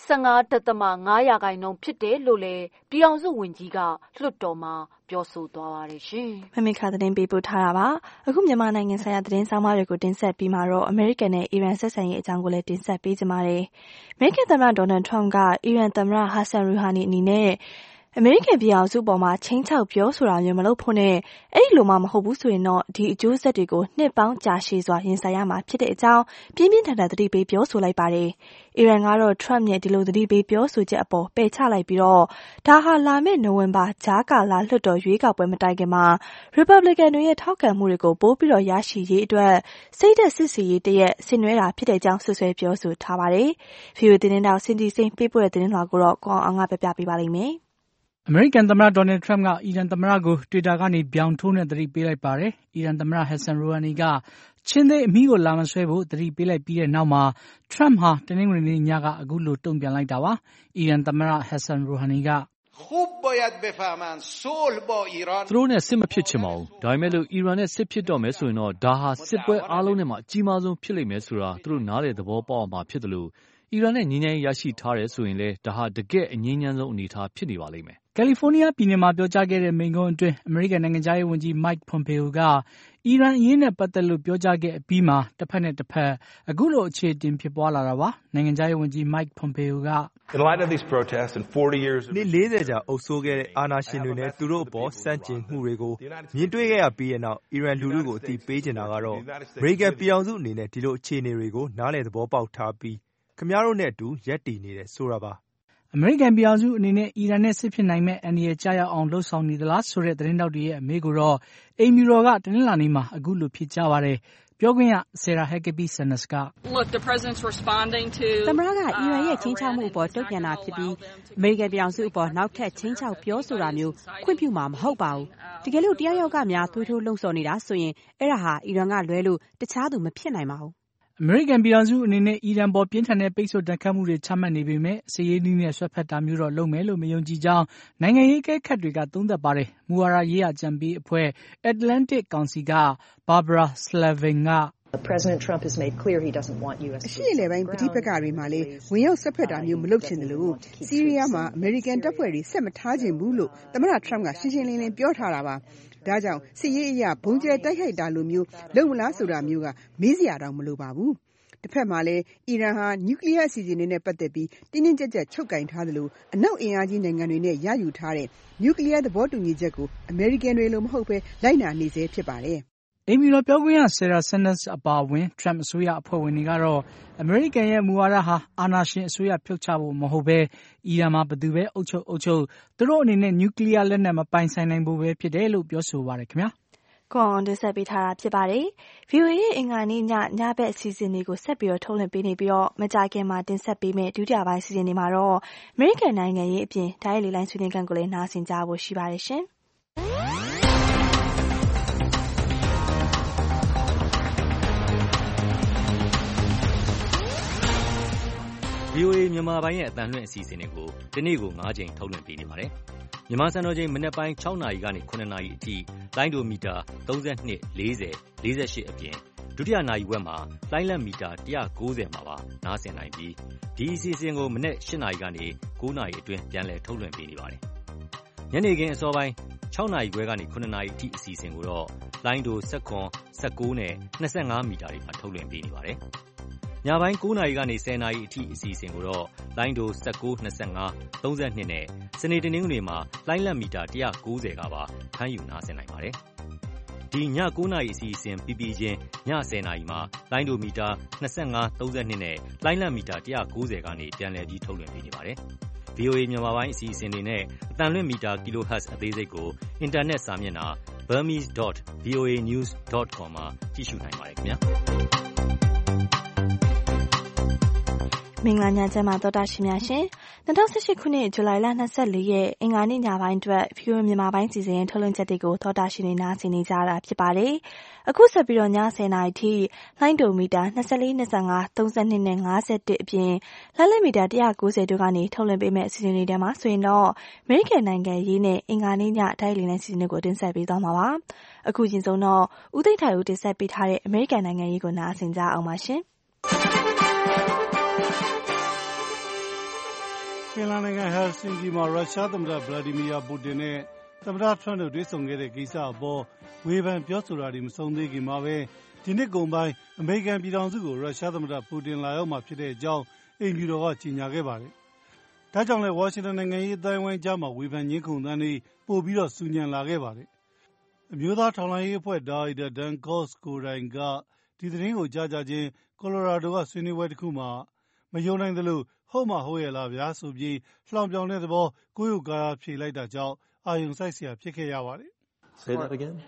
15.5% ဖြစ်တယ်လို့လည်းပြည်ထောင်စုဝန်ကြီးကလွှတ်တော်မှာပြောဆိုသွားပါတယ်ရှင်။မမေခသတင်းပေးပို့ထားတာပါ။အခုမြန်မာနိုင်ငံဆိုင်ရာသတင်းဆောင်မတွေကိုတင်ဆက်ပြီးမှတော့အမေရိကန်နဲ့အီရန်ဆက်ဆံရေးအကြောင်းကိုလည်းတင်ဆက်ပေးကြပါမယ်။အမေရိကန်သမ္မတဒေါ်နယ်ထရမ့်ကအီရန်သမ္မတဟာဆန်ရူဟာနီအနေနဲ့အမေရိကန်ပြည်အောင်စုပေါ်မှာချင်းချောက်ပြောဆိုတာမျိုးမလုပ်ဖို့နဲ့အဲ့ဒီလိုမှမဟုတ်ဘူးဆိုရင်တော့ဒီအကျိုးဆက်တွေကိုနှစ်ပေါင်းကြာရှည်စွာရင်ဆိုင်ရမှာဖြစ်တဲ့အကြောင်းပြင်းပြင်းထန်ထန်သတိပေးပြောဆိုလိုက်ပါတယ်။အီရန်ကတော့ထရမ့်ရဲ့ဒီလိုသတိပေးပြောဆိုချက်အပေါ်ပယ်ချလိုက်ပြီးတော့ဒါဟာလာမယ့်နိုဝင်ဘာကြားကာလလွှတ်တော်ရွေးကောက်ပွဲမတိုင်ခင်မှာရီပတ်ဘလစ်ကန်တွေရဲ့ထောက်ခံမှုတွေကိုပိုပြီးတော့ရရှိရေးအတွက်စိတ်သက်စစ်စီရေးတရက်ဆင်နွှဲတာဖြစ်တဲ့အကြောင်းဆွဆွဲပြောဆိုထားပါတယ်။ VOA သတင်းတောက်စင်တီစိန်ပေးပို့တဲ့သတင်းလွှာကိုတော့ကိုအောင်ပြပြပေးပါလိမ့်မယ်။အမေရိကန်သမ္မတဒေါ်နယ်ထရမ့်ကအီရန်သမ္မတကိုတွစ်တာကနေပြောင်ထိုးနဲ့သတိပေးလိုက်ပါတယ်။အီရန်သမ္မတဟက်ဆန်ရူဟာနီကချင်းသေးအမီးကိုလာမဆွဲဖို့သတိပေးလိုက်ပြီးတဲ့နောက်မှာထရမ့်ဟာတနင်္ဂနွေနေ့ညကအခုလိုတုံ့ပြန်လိုက်တာပါ။အီရန်သမ္မတဟက်ဆန်ရူဟာနီကသူတို့နဲ့စစ်မဖြစ်ချင်ပါဘူး။ဒါပေမဲ့လို့အီရန်နဲ့စစ်ဖြစ်တော့မယ်ဆိုရင်တော့ဒါဟာစစ်ပွဲအားလုံးနဲ့မှအကြီးမားဆုံးဖြစ်လိမ့်မယ်ဆိုတာသူတို့နားလေသဘောပေါက်အောင်မှာဖြစ်တယ်လို့အီရန်နဲ့ငြိမ်းချမ်းရေးရရှိထားတယ်ဆိုရင်လည်းဒါဟာတကယ့်အငြိမ်းချမ်းဆုံးအနေအထားဖြစ်နေပါလိမ့်မယ်။ကယ်လီဖိုးနီးယားပြည်နယ်မှာပြောကြားခဲ့တဲ့မိန့်ခွန်းအတွင်းအမေရိကန်နိုင်ငံခြားရေးဝန်ကြီး Mike Pompeo ကအီရန်အရေးနဲ့ပတ်သက်လို့ပြောကြားခဲ့အပြီးမှာတစ်ဖက်နဲ့တစ်ဖက်အခုလိုအခြေအတင်ဖြစ်ပွားလာတာပါ။နိုင်ငံခြားရေးဝန်ကြီး Mike Pompeo ကနှစ်40ကြာအုပ်စိုးခဲ့တဲ့အာဏာရှင်တွေနဲ့သူတို့အပေါ်စန့်ကျင်မှုတွေကိုမြင်တွေ့ခဲ့ရပြီးတဲ့နောက်အီရန်လူထုကိုအသိပေးချင်တာကတော့အမေရိကန်ပြည်ထောင်စုအနေနဲ့ဒီလိုအခြေအနေတွေကိုနားလည်သဘောပေါက်ထားပြီးခင်ဗျားတို့နဲ့အတူရပ်တည်နေတယ်ဆိုတာပါအမေရိကန်ပြည်ထောင်စုအနေနဲ့အီရန်နဲ့စစ်ဖြစ်နိုင်မဲ့အန္တရာယ်ကျရောက်အောင်လှုံ့ဆော်နေသလားဆိုတဲ့သတင်းတောက်တွေရဲ့အမေးကိုတော့အိမ်ဖြူတော်ကတနင်္လာနေ့မှာအခုလိုဖြေကြားပါတယ်။ပြောခွင့်ရ Sarah Huckabee Sanders ကသမ္မတကအီရန်ရဲ့ချင်းချောက်မှုအပေါ်တုံ့ပြန်တာဖြစ်ပြီးအမေရိကန်ပြည်ထောင်စုအပေါ်နောက်ထပ်ချင်းချောက်ပြောဆိုတာမျိုးခွင့်ပြုမှာမဟုတ်ပါဘူး။တကယ်လို့တယောက်ယောက်ကများသွေးထိုးလှုံ့ဆော်နေတာဆိုရင်အဲ့ဒါဟာအီရန်ကလွဲလို့တခြားသူမဖြစ်နိုင်ပါဘူးအမေရိကန်ပြည်ထောင်စုအနေနဲ့အီရန်ပေါ်ပြင်းထန်တဲ့ပိတ်ဆို့ဒဏ်ခတ်မှုတွေချမှတ်နေပေမဲ့စစ်ရေးနည်းနဲ့ဆွဲဖက်တာမျိုးတော့လုပ်မယ်လို့မယုံကြည်ကြောင်းနိုင်ငံရေးအကဲခတ်တွေကသုံးသပ်ပါတယ်။မူဝါဒရေးရာကြံပေးအဖွဲ့ Atlantic Council က Barbara Slavin ကအရှေ့အလယ်ပိုင်းပဋိပက္ခတွေမှာလည်းဝင်ရောက်ဆက်ဖက်တာမျိုးမလုပ်ချင်တယ်လို့ဆီးရီးယားမှာအမေရိကန်တပ်ဖွဲ့တွေဆက်မထားချင်ဘူးလို့သမ္မတထရမ့်ကရှင်းရှင်းလင်းလင်းပြောထားတာပါ။ဒါကြောင့်စစ်ရေးအရာဘုံကျဲတိုက်ခိုက်တာလိုမျိုးလုပ်မလားဆိုတာမျိုးကမေးစရာတော့မလိုပါဘူး။တစ်ဖက်မှာလည်းအီရန်ဟာနျူကလ িয়ার အစီအစဉ်တွေနဲ့ပတ်သက်ပြီးတင်းတင်းကြပ်ကြပ်ချုပ်ကင်ထားသလိုအနောက်အင်အားကြီးနိုင်ငံတွေနဲ့ရယူထားတဲ့နျူကလ িয়ার သဘောတူညီချက်ကိုအမေရိကန်တွေလိုမဟုတ်ဘဲလိုက်နာနေစေဖြစ်ပါတယ်။အိမ်ဖြူတော်ပြောခွင့်ရ Sarah Sanders အပါအဝင် Trump အစိုးရအဖွဲ့ဝင်တွေကတော့အမေရိကန်ရဲ့မူဝါဒဟာအာဏာရှင်အစိုးရဖြုတ်ချဖို့မဟုတ်ဘဲအီရန်မှာဘယ်သူပဲအုပ်ချုပ်သူတို့အနေနဲ့နျူကလ িয়ার လက်နက်မပိုင်ဆိုင်နိုင်ဖို့ပဲဖြစ်တယ်လို့ပြောဆိုပါတယ်ခင်ဗျာ။ကိုအောင်တင်ဆက်ပေးထားတာဖြစ်ပါတယ်။ VOA ရဲ့အင်္ဂါနေ့ညဘက်အစီအစဉ်တွေကိုဆက်ပြီးတော့ထုတ်လွှင့်ပေးနေပြီးတော့မကြာခင်မှာတင်ဆက်ပေးမယ့်ဒုတိယပိုင်းအစီအစဉ်တွေမှာတော့အမေရိကန်နိုင်ငံရေးအပြင်ဓာတ်ရိုက်လေလိုင်းဆွေးနွေးခန်းကိုလည်းနားဆင်ကြဖို့ရှိပါတယ်ရှင်။ VOA မြန်မာပိုင်းရဲ့အသံလွှင့်အစီအစဉ်တွေကိုဒီနေ့ကို9ကြိမ်ထုတ်လွှင့်ပေးနေပါတယ်။မြန်မာစံတော်ချိန်မနက်ပိုင်း6နာရီကနေ9နာရီအထိလိုင်းဒိုမီတာ32 40 48အပြင်ဒုတိယနာရီဝက်မှာလိုင်းလက်မီတာ190မှာပါနားဆင်နိုင်ပြီးဒီအစီအစဉ်ကိုမနက်8နာရီကနေ9နာရီအတွင်းပြန်လည်ထုတ်လွှင့်ပေးနေပါတယ်။ညနေခင်းအစောပိုင်း 6 နာရီခွဲကနေ 9 နာရီအထိအစီအစဉ်ကိုတော့လိုင်းဒို 19, 19 နဲ့ 25 မီတာတွေမှာထုတ်လွှင့်ပေးနေပါတယ်။ညပိုင်း 9 နာရီကနေ 10 နာရီအထိအစီအစဉ်ကိုတော့လိုင်းဒို 19, 25, 32 နဲ့စနေတနင်္ဂနွေမှာလိုင်းလတ်မီတာ 190 ကပါဖမ်းယူနားဆင်နိုင်ပါတယ်။ဒီည 9 နာရီအစီအစဉ်ပြီးပြီးချင်းည 10 နာရီမှာလိုင်းဒိုမီတာ 25, 32 နဲ့လိုင်းလတ်မီတာ 190 ကနေပြန်လည်ပြီးထုတ်လွှင့်ပေးနေပါတယ်။ VOA မြန်မာပိုင်းအစီအစဉ်တွေနဲ့အသံလွှင့်မီတာ kHz အသေးစိတ်ကိုအင်တာနက်စာမျက်နှာ burmese.voanews.com မှာကြည့်ရှုနိုင်ပါတယ်ခင်ဗျာ။မင်္ဂလာညချမ်းပါသောတာရှင်များရှင်2018ခုနှစ်ဇူလိုင်လ24ရက်အင်္ဂါနေ့ညပိုင်းအတွက် VOA မြန်မာပိုင်းစီစဉ်ထုတ်လွှင့်ချက်တွေကိုသောတာရှင်တွေနားဆင်နေကြတာဖြစ်ပါတယ်။အခုဆက်ပြီးတော့ည10:00နာရီထိလိုင်းဒိုမီတာ24, 25, 32နဲ့51အပြင်လိုင်းလတ်မီတာ190တို့ကနေထုတ်လွှင့်ပေးမယ့်အစီအစဉ်တွေထဲမှာဆိုရင်တော့အမေရိကန်နိုင်ငံရေးနဲ့အင်္ဂါနေ့ညတိုက်လင်းတဲ့စီစဉ်တွေကိုတင်ဆက်ပေးသွားမှာပါ။အခုချင်းဆုံးတော့ဦးသိန်းထိုင်ဦးတင်ဆက်ပေးထားတဲ့အမေရိကန်နိုင်ငံရေးကိုနားဆင်ကြအောင်ပါရှင်။ဖင်လန်နိုင်ငံဟယ်လ်ဆင်ကီမှာရုရှားသမ္မတဗလာဒီမီယာပူတင်နဲ့သမ္မတထရမ့်တို့တွေ့ဆုံခဲ့တဲ့ကိစ္စအပေါ်ဝေဖန်ပြောဆိုတာတွေမဆုံးသေးခင်မှာပဲဒီနှစ်ကုန်ပိုင်းအမေရိကန်ပြည်ထောင်စုကိုရုရှားသမ္မတပူတင်လာရောက်မှာဖြစ်တဲ့အကြောင်းအိမ်ဖြူတော်ကကြေညာခဲ့ပါတယ်။ဒါကြောင့်လည်းဝါရှင်တန်နိုင်ငံရေးအတိုင်းအဝိုင်းကြားမှာဝေဖန်ငင်းခုန်သံတွေပို့ပြီးတော့ဆူညံလာခဲ့ပါတယ်။အမျိုးသားထောက်လှမ်းရေးအဖွဲ့ဒါရိုက်တာဒန်ကော့စ်ကိုတိုင်ကဒီသတင်းကိုကြားကြခြင်းကိုလိုရာဒိုကဆွေးနွေးပွဲတစ်ခုမှာမယုံနိုင်သလိုဟုတ်မှဟုတ်ရဲ့လားဗျာဆိုပြီးလှောင်ပြောင်တဲ့သဘောကိုယ်ယူကာဖြေလိုက်တာကြောင့်အာယုံစိုက်เสียဖြစ်ခဲ့ရပါတယ်။ Say that again.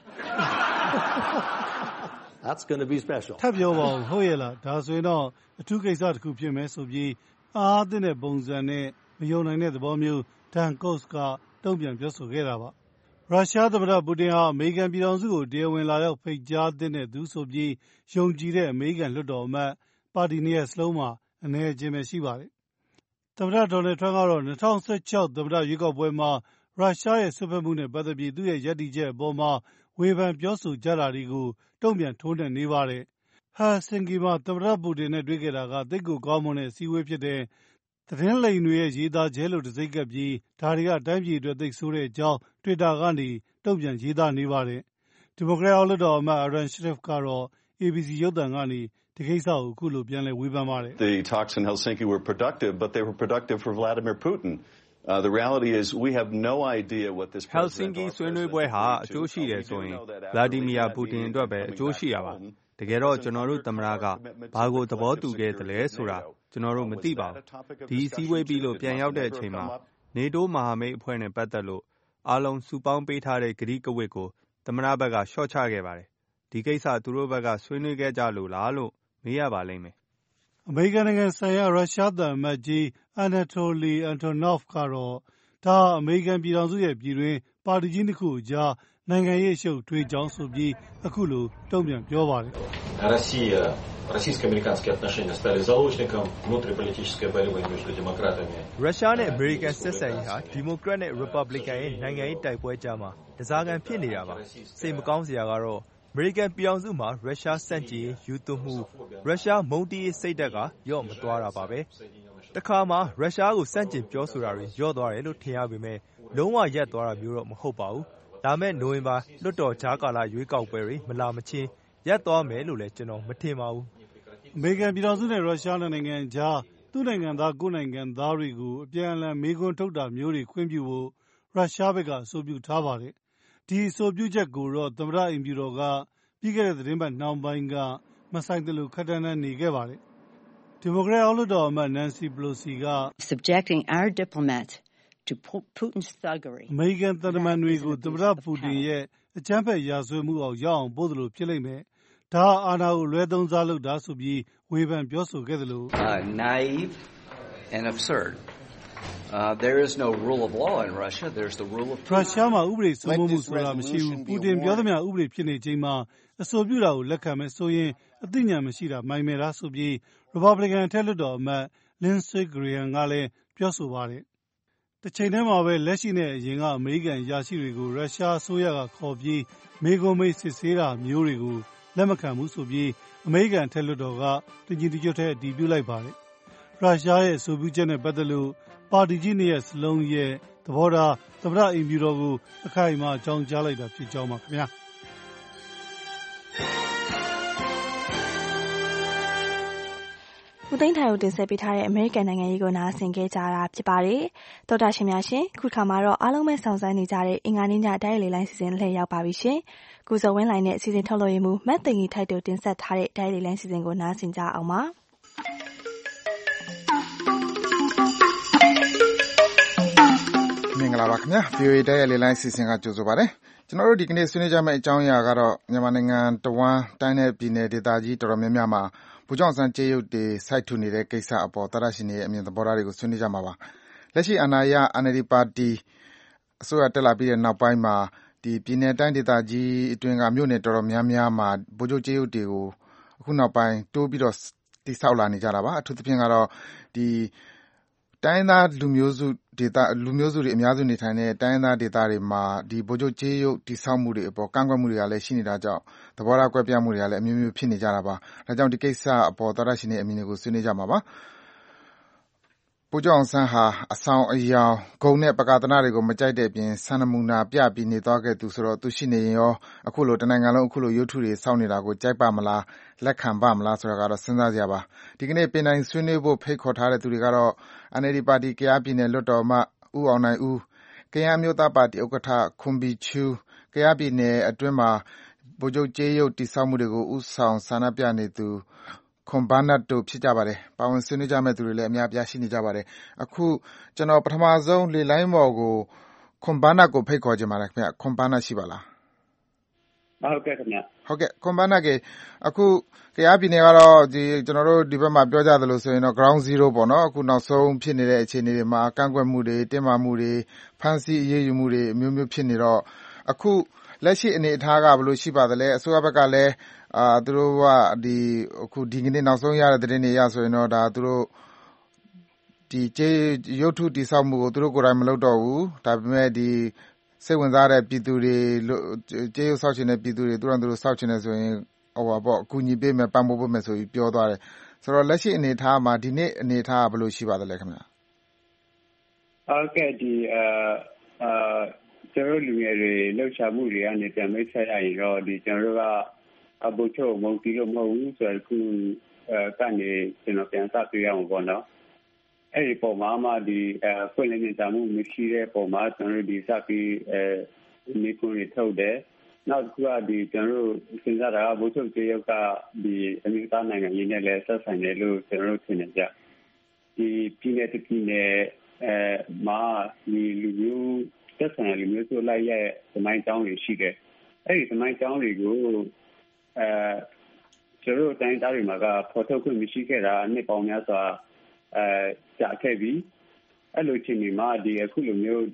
That's going to be special. ထပ်ပြောပါဦးဟုတ်ရဲ့လားဒါဆိုရင်တော့အထူးကိစ္စတစ်ခုဖြစ်မယ်ဆိုပြီးအားသင့်တဲ့ပုံစံနဲ့မယုံနိုင်တဲ့သဘောမျိုးဒန်ကော့စ်ကတုံ့ပြန်ပြောဆိုခဲ့တာပါ။ရုရှားသမ္မတပူတင်ဟာအမေရိကန်ပြည်ထောင်စုကိုတရားဝင်လာရောက်ဖိတ်ကြားတဲ့သူဆိုပြီးယုံကြည်တဲ့အမေရိကန်လွှတ်တော်အမတ်ပါတီနှစ်ရပ်စလုံးမှာအနည်းအကျဉ်းပဲရှိပါတယ်။သမ္မတဒေါ်နယ်ထရမ့်ကတော့2016သမ္မတရွေးကောက်ပွဲမှာရုရှားရဲ့ဆွတ်ဖက်မှုနဲ့ပတ်သက်ပြီးသူ့ရဲ့ရပ်တည်ချက်အပေါ်မှာဝေဖန်ပြောဆိုကြတာတွေကိုတုံ့ပြန်ထိုးနှက်နေပါတယ်။ဟယ်လ်ဆင်ကီမှာသမ္မတပူတင်နဲ့တွေ့ခဲ့တာကသိပ်ကိုကောင်းမွန်တဲ့အစည်းအဝေးဖြစ်တဲ့သတင်းလိမ်တွေရဲ့ရေးသားချက်လို့တစိမ့်ကပ်ပြီးဒါတွေကတိုင်းပြည်အတွက်သိပ်ဆိုးတဲ့အကြောင်း Twitter ကနေတုံ့ပြန်ရေးသားနေပါတယ်။ဒီမိုကရက်အောက်လွှတ်တော်အမတ်အရန်ရှရစ်ဖ်ကတော့ ABC ရုပ်သံကနေဒီကိစ္စကိုအခုလိုပြန်လည်ဝေဖန်ပါတယ်။ The talks in Helsinki were productive, but they were productive for Vladimir Putin. The reality is we have no idea what this Helsinki ဆွေးနွေးပွဲဟာအကျိုးရှိတယ်ဆိုရင်ဗလာဒီမီယာပူတင်အတွက်ပဲအကျိုးရှိတာပါ။တကယ်တော့ကျွန်တော်တို့သမ္မတကဘာကိုသဘောတူခဲ့သလဲဆိုတာကျွန်တော်တို့မသိပါဘူး။ဒီအစည်းအဝေးပြီးလို့ပြန်ရောက်တဲ့အချိန်မှာနေတိုးမဟာမိတ်အဖွဲ့နဲ့ပတ်သက်လို့အားလုံးစုပေါင်းပေးထားတဲ့ကတိကဝတ်ကိုသမ္မတဘက်ကရှော့ချခဲ့ပါတယ်။ဒီကိစ္စသူတို့ဘက်ကဆွေးနွေးခဲ့ကြလို့လားလို့မေးရပါလိမ့်မယ်။အမေရိကန်နိုင်ငံဆိုင်ရာရုရှားသံအမတ်ကြီးအနာတိုလီအန်တိုနော့ဖ်ကတော့ဒါအမေရိကန်ပြည်ထောင်စုရဲ့ပြည်တွင်းပါတီကြီးတစ်ခုအကြားနိုင်ငံရေးအရှုပ်ထွေးကြောင်းဆိုပြီးအခုလိုတုံ့ပြန်ပြောပါတယ်။ရုရှားနဲ့အမေရိကန်ဆက်ဆံရေးဟာဒီမိုကရက်နဲ့ရီပတ်ဘလစ်ကန်ရဲ့နိုင်ငံရေးတိုက်ပွဲကြားမှာတစားကန်ဖြစ်နေတာပါ။စိတ်မကောင်းစရာကတော့အမေရိကန်ပြည်ထောင်စုမှာရုရှားစန့်ကျင်ယူသွမှုရုရှားမုန်းတီးစိတ်ဓာတ်ကရော့မသွားတာပါပဲ။တခါမှရုရှားကိုစန့်ကျင်ပြောဆိုတာတွေရော့သွားတယ်လို့ထင်ရပေမဲ့လုံးဝရပ်သွားတာမျိုးတော့မဟုတ်ပါဘူး။ဒါမဲ့နိုဝင်ဘာလွှတ်တော်ကြားကာလရွေးကောက်ပွဲတွေမလာမချင်းရပ်သွားမယ်လို့လည်းကျွန်တော်မထင်ပါဘူး။အမေရိကန်ပြည်ထောင်စုနဲ့ရုရှားနိုင်ငံကြားသူ့နိုင်ငံသားကိုယ်နိုင်ငံသားတွေကိုအပြန်အလှန်မေးခွန်းထုတ်တာမျိုးတွေခွင့်ပြုဖို့ရုရှားဘက်ကအဆိုပြုထားပါတယ်။ဒီအဆိုပြုချက်ကိုတော့သမ္မတအိမ်ဖြူတော်ကပြီးခဲ့တဲ့သတင်းပတ်နှောင်းပိုင်းကမဆိုင်သလိုခက်တန်းတန်းနေခဲ့ပါတယ်။ဒီမိုကရက်အောက်လွှတ်တော်အမတ်နန်စီပလိုစီက subjecting our diplomats to Putin's thuggery အမေရိကန်သံတမန်တွေကိုသမ္မတပူတင်ရဲ့အကြမ်းဖက်ရာဇဝတ်မှုအောင်ရောက်အောင်ပို့သလိုဖြစ်လိမ့်မယ်။ဒါအာဏာကိုလွဲသုံးစားလုပ်တာဆိုပြီးဝေဖန်ပြောဆိုခဲ့သလို naive and absurd. There is no rule of law in Russia. There's the rule of Putin. ရုရှားမှာဥပဒေစိုးမိုးမှုဆိုတာမရှိဘူး။ပူတင်ပြောသမျှဥပဒေဖြစ်နေချိန်မှာအဆိုပြုတာကိုလက်ခံမယ်ဆိုရင်အသိဉာဏ်မရှိတာမိုင်မယ်လားဆိုပြီး Republican ထက်လွှတ်တော်အမတ် Lindsey Graham ကလည်းပြောဆိုပါတယ်။တစ်ချိန်တည်းမှာပဲလက်ရှိနဲ့အရင်ကအမေရိကန်အရာရှိတွေကိုရုရှားအစိုးရကခေါ်ပြီးမေးခွန်းမေးစစ်ဆေးတာမျိုးတွေကိုလက်မခံဘူးဆိုပြီးအမေရိကန်ထက်လွှတ်တော်ကတညီတညွတ်တည်းအတည်ပြုလိုက်ပါတယ်။ရုရှားရဲ့အဆိုပြုချက်နဲ့ပတ်သက်လို့ပါတီကြီးနှစ်ရပ်စလုံးရဲ့သဘောထားသသမ္မတအိမ်ဖြူတော်ကိုအခိုင်အမာအကြောင်းကြားလိုက်တာဖြစ်ကြောင်းပါခင်ဗျာဦးသိန်းထိုင်ကိုတင်ဆက်ပေးထားတဲ့အမေရိကန်နိုင်ငံရေးကိုနားဆင်ခဲ့ကြတာဖြစ်ပါတယ်။သောတာရှင်များရှင်ခုခါမှာတော့အားလုံးပဲဆောင်စမ်းနေကြတဲ့အင်္ဂါနေ့ညတိုက်လေလိုင်းစီစဉ်လှည့်ရောက်ပါပြီရှင်။ကုစုံဝင်းလိုင်းနဲ့စီစဉ်ထုတ်လို့ရမှုမတ်သိင်ကြီးထိုက်တူတင်ဆက်ထားတဲ့တိုက်လေလိုင်းစီစဉ်ကိုနားဆင်ကြအောင်ပါ။မင်္ဂလာပါခင်ဗျာ VOA တိုက်လေလိုင်းစီစဉ်ကကြိုဆိုပါရစေ။ကျွန်တော်တို့ဒီကနေ့ဆွေးနွေးကြမယ့်အကြောင်းအရာကတော့မြန်မာနိုင်ငံတဝန်းတိုင်းနယ်ပြည်နယ်ဒေသကြီးတော်တော်များများမှာဗိုလ်ချုပ်အောင်ဆန်းကြေးရုပ်တွေစိုက်ထူနေတဲ့ကိစ္စအပေါ်သောတာရှင်တွေရဲ့အမြင်သဘောထားတွေကိုဆွေးနွေးကြမှာပါ။လက်ရှိအာဏာရ NLD ပါတီအစိုးရတက်လာပြီးတဲ့နောက်ပိုင်းမှာဒီပြည်နယ်တိုင်းဒေသကြီးအတွင်းကမြို့နယ်တော်တော်များများမှာဗိုလ်ချုပ်ကြေးရုပ်တွေကိုအခုနောက်ပိုင်းတိုးပြီးတော့တည်ဆောက်လာနေကြတာပါ။အထူးသဖြင့်ကတော့ဒီတိုင်းသားလူမျိုးစုတွေအများစုနေထိုင်တဲ့တိုင်းသားဒေသတွေမှာဒီဗိုလ်ချုပ်ကြေးရုပ်တည်ဆောက်မှုတွေအပေါ်ကန့်ကွက်မှုတွေကလည်းရှိနေတာကြောင့်သဘောထားကွဲပြားမှုတွေကလည်းအမျိုးမျိုးဖြစ်နေကြတာပါ။ဒါကြောင့်ဒီကိစ္စအပေါ်သောတာရှင်တွေအမြင်တွေကိုဆွေးနွေးကြမှာပါ။ဗိုလ်ချုပ်အောင်ဆန်းဟာအဆောင်အယောင်ဂုဏ်နဲ့ပကာသနတွေကိုမကြိုက်တဲ့အပြင်စံနမူနာပြပြီးနေသွားခဲ့သူဆိုတော့သူရှိနေရင်ရောအခုလိုတနိုင်ငံလုံးအခုလိုရုပ်ထုတွေစောင့်နေတာကိုကြိုက်ပါမလားလက်ခံပါမလားဆိုတာကတော့စဉ်းစားစရာပါ။ဒီကနေ့ပင်တိုင်ဆွေးနွေးဖို့ဖိတ်ခေါ်ထားတဲ့သူတွေကတော့ NLD ပါတီကယားပြည်နယ်လွှတ်တော်အမတ်ဦးအောင်နိုင်ဦးကယန်းအမျိုးသားပါတီဥက္ကဋ္ဌခွန်ဘီချူကယားပြည်နယ်အတွင်းမှာဗိုလ်ချုပ်ကြေးရုပ်တည်ဆောက်မှုတွေကိုဦးဆောင်ဆန္ဒပြနေသူခွန်ဘာနတ်တို့ဖြစ်ကြပါတယ်။ပါဝင်ဆွေးနွေးကြမယ့်သူတွေလည်းအများအပြားရှိနေကြပါတယ်။အခုကျွန်တော်ပထမဆုံးလေလိုင်းပေါ်ကိုခွန်ဘာနတ်ကိုဖိတ်ခေါ်ချင်ပါတယ်ခင်ဗျ။ခွန်ဘာနတ်ရှိပါလား။ဟုတ်ကဲ့ခင်ဗျ။ဟုတ်ကဲ့ခွန်ဘာနတ်ကအခုကယားပြည်နယ်ကတော့ကျွန်တော်တို့ဒီဘက်မှာပြောကြသလိုဆိုရင်တော့ ground zero ပေါ့နော်အခုနောက်ဆုံးဖြစ်နေတဲ့အခြေအနေတွေမှာကန့်ကွက်မှုတွေတင်းမာမှုတွေဖမ်းဆီးအရေးယူမှုတွေအမျိုးမျိုးဖြစ်နေတော့အခုလက်ရှိအနေအထားကဘယ်လိုရှိပါသလဲအစိုးရဘက်ကလည်းသူတို့ကအခုဒီကနေ့နောက်ဆုံးရတဲ့သတင်းတွေအရဆိုရင်တော့ဒါသူတို့ဒီရုပ်ထုတည်ဆောက်မှုကိုသူတို့ကိုယ်တိုင်မလုပ်တော့ဘူးဒါပေမဲ့ဒီစိတ်ဝင်စားတဲ့ပြည်သူတွေကြေးရုပ်ဆောက်ချင်တဲ့ပြည်သူတွေသူတို့ဆောက်ချင်တယ်ဆိုရင်အကူအညီပေးမယ်ပံ့ပိုးပေးမယ်ဆိုပြီးပြောသွားတယ်ဆိုတော့လက်ရှိအနေအထားမှာဒီနေ့အနေအထားကဘယ်လိုရှိပါသလဲခင်ဗျာဟုတ်ကဲ့ကျွန်တော်လူငယ်တွေလှုပ်ရှားမှုတွေကနေပြန်မိတ်ဆက်ရရင်တော့ကျွန်တော်တို့ကဗိုလ်ချုပ်မုံတီလို့မဟုတ်ဘူးဆိုတော့ခုကနေကျွန်တော်ပြန်စတွေ့ရအောင်ပေါ့နော်အဲ့ဒီပုံမှာမှဖွင့်လင်းနေတာမှုမရှိတဲ့ပုံမှာကျွန်တော်တို့စပြီးမိခွန်းတွေထုတ်တယ်နောက်တစ်ခုကကျွန်တော်တို့စဉ်းစားတာကဗိုလ်ချုပ်ကြေးရုပ်ကအမျိုးသားနိုင်ငံရေးနဲ့လည်းဆက်ဆိုင်တယ်လို့ကျွန်တော်တို့ထင်နေကြပြည်နယ်တစ်ပြည်နယ်မှာလူမျိုးသက်ဆိုင်ရာလူမျိုးစုလိုက်ရဲ့သမိုင်းကြောင်းတွေရှိတယ်အဲ့ဒီသမိုင်းကြောင်းတွေကိုကျွန်တော်တို့တိုင်းသားတွေမှာကဖော်ထုတ်ခွင့်မရှိခဲ့တာနှစ်ပေါင်းများစွာကြာခဲ့ပြီအဲ့လိုချင်းဒီမှာအခုလိုမျိုး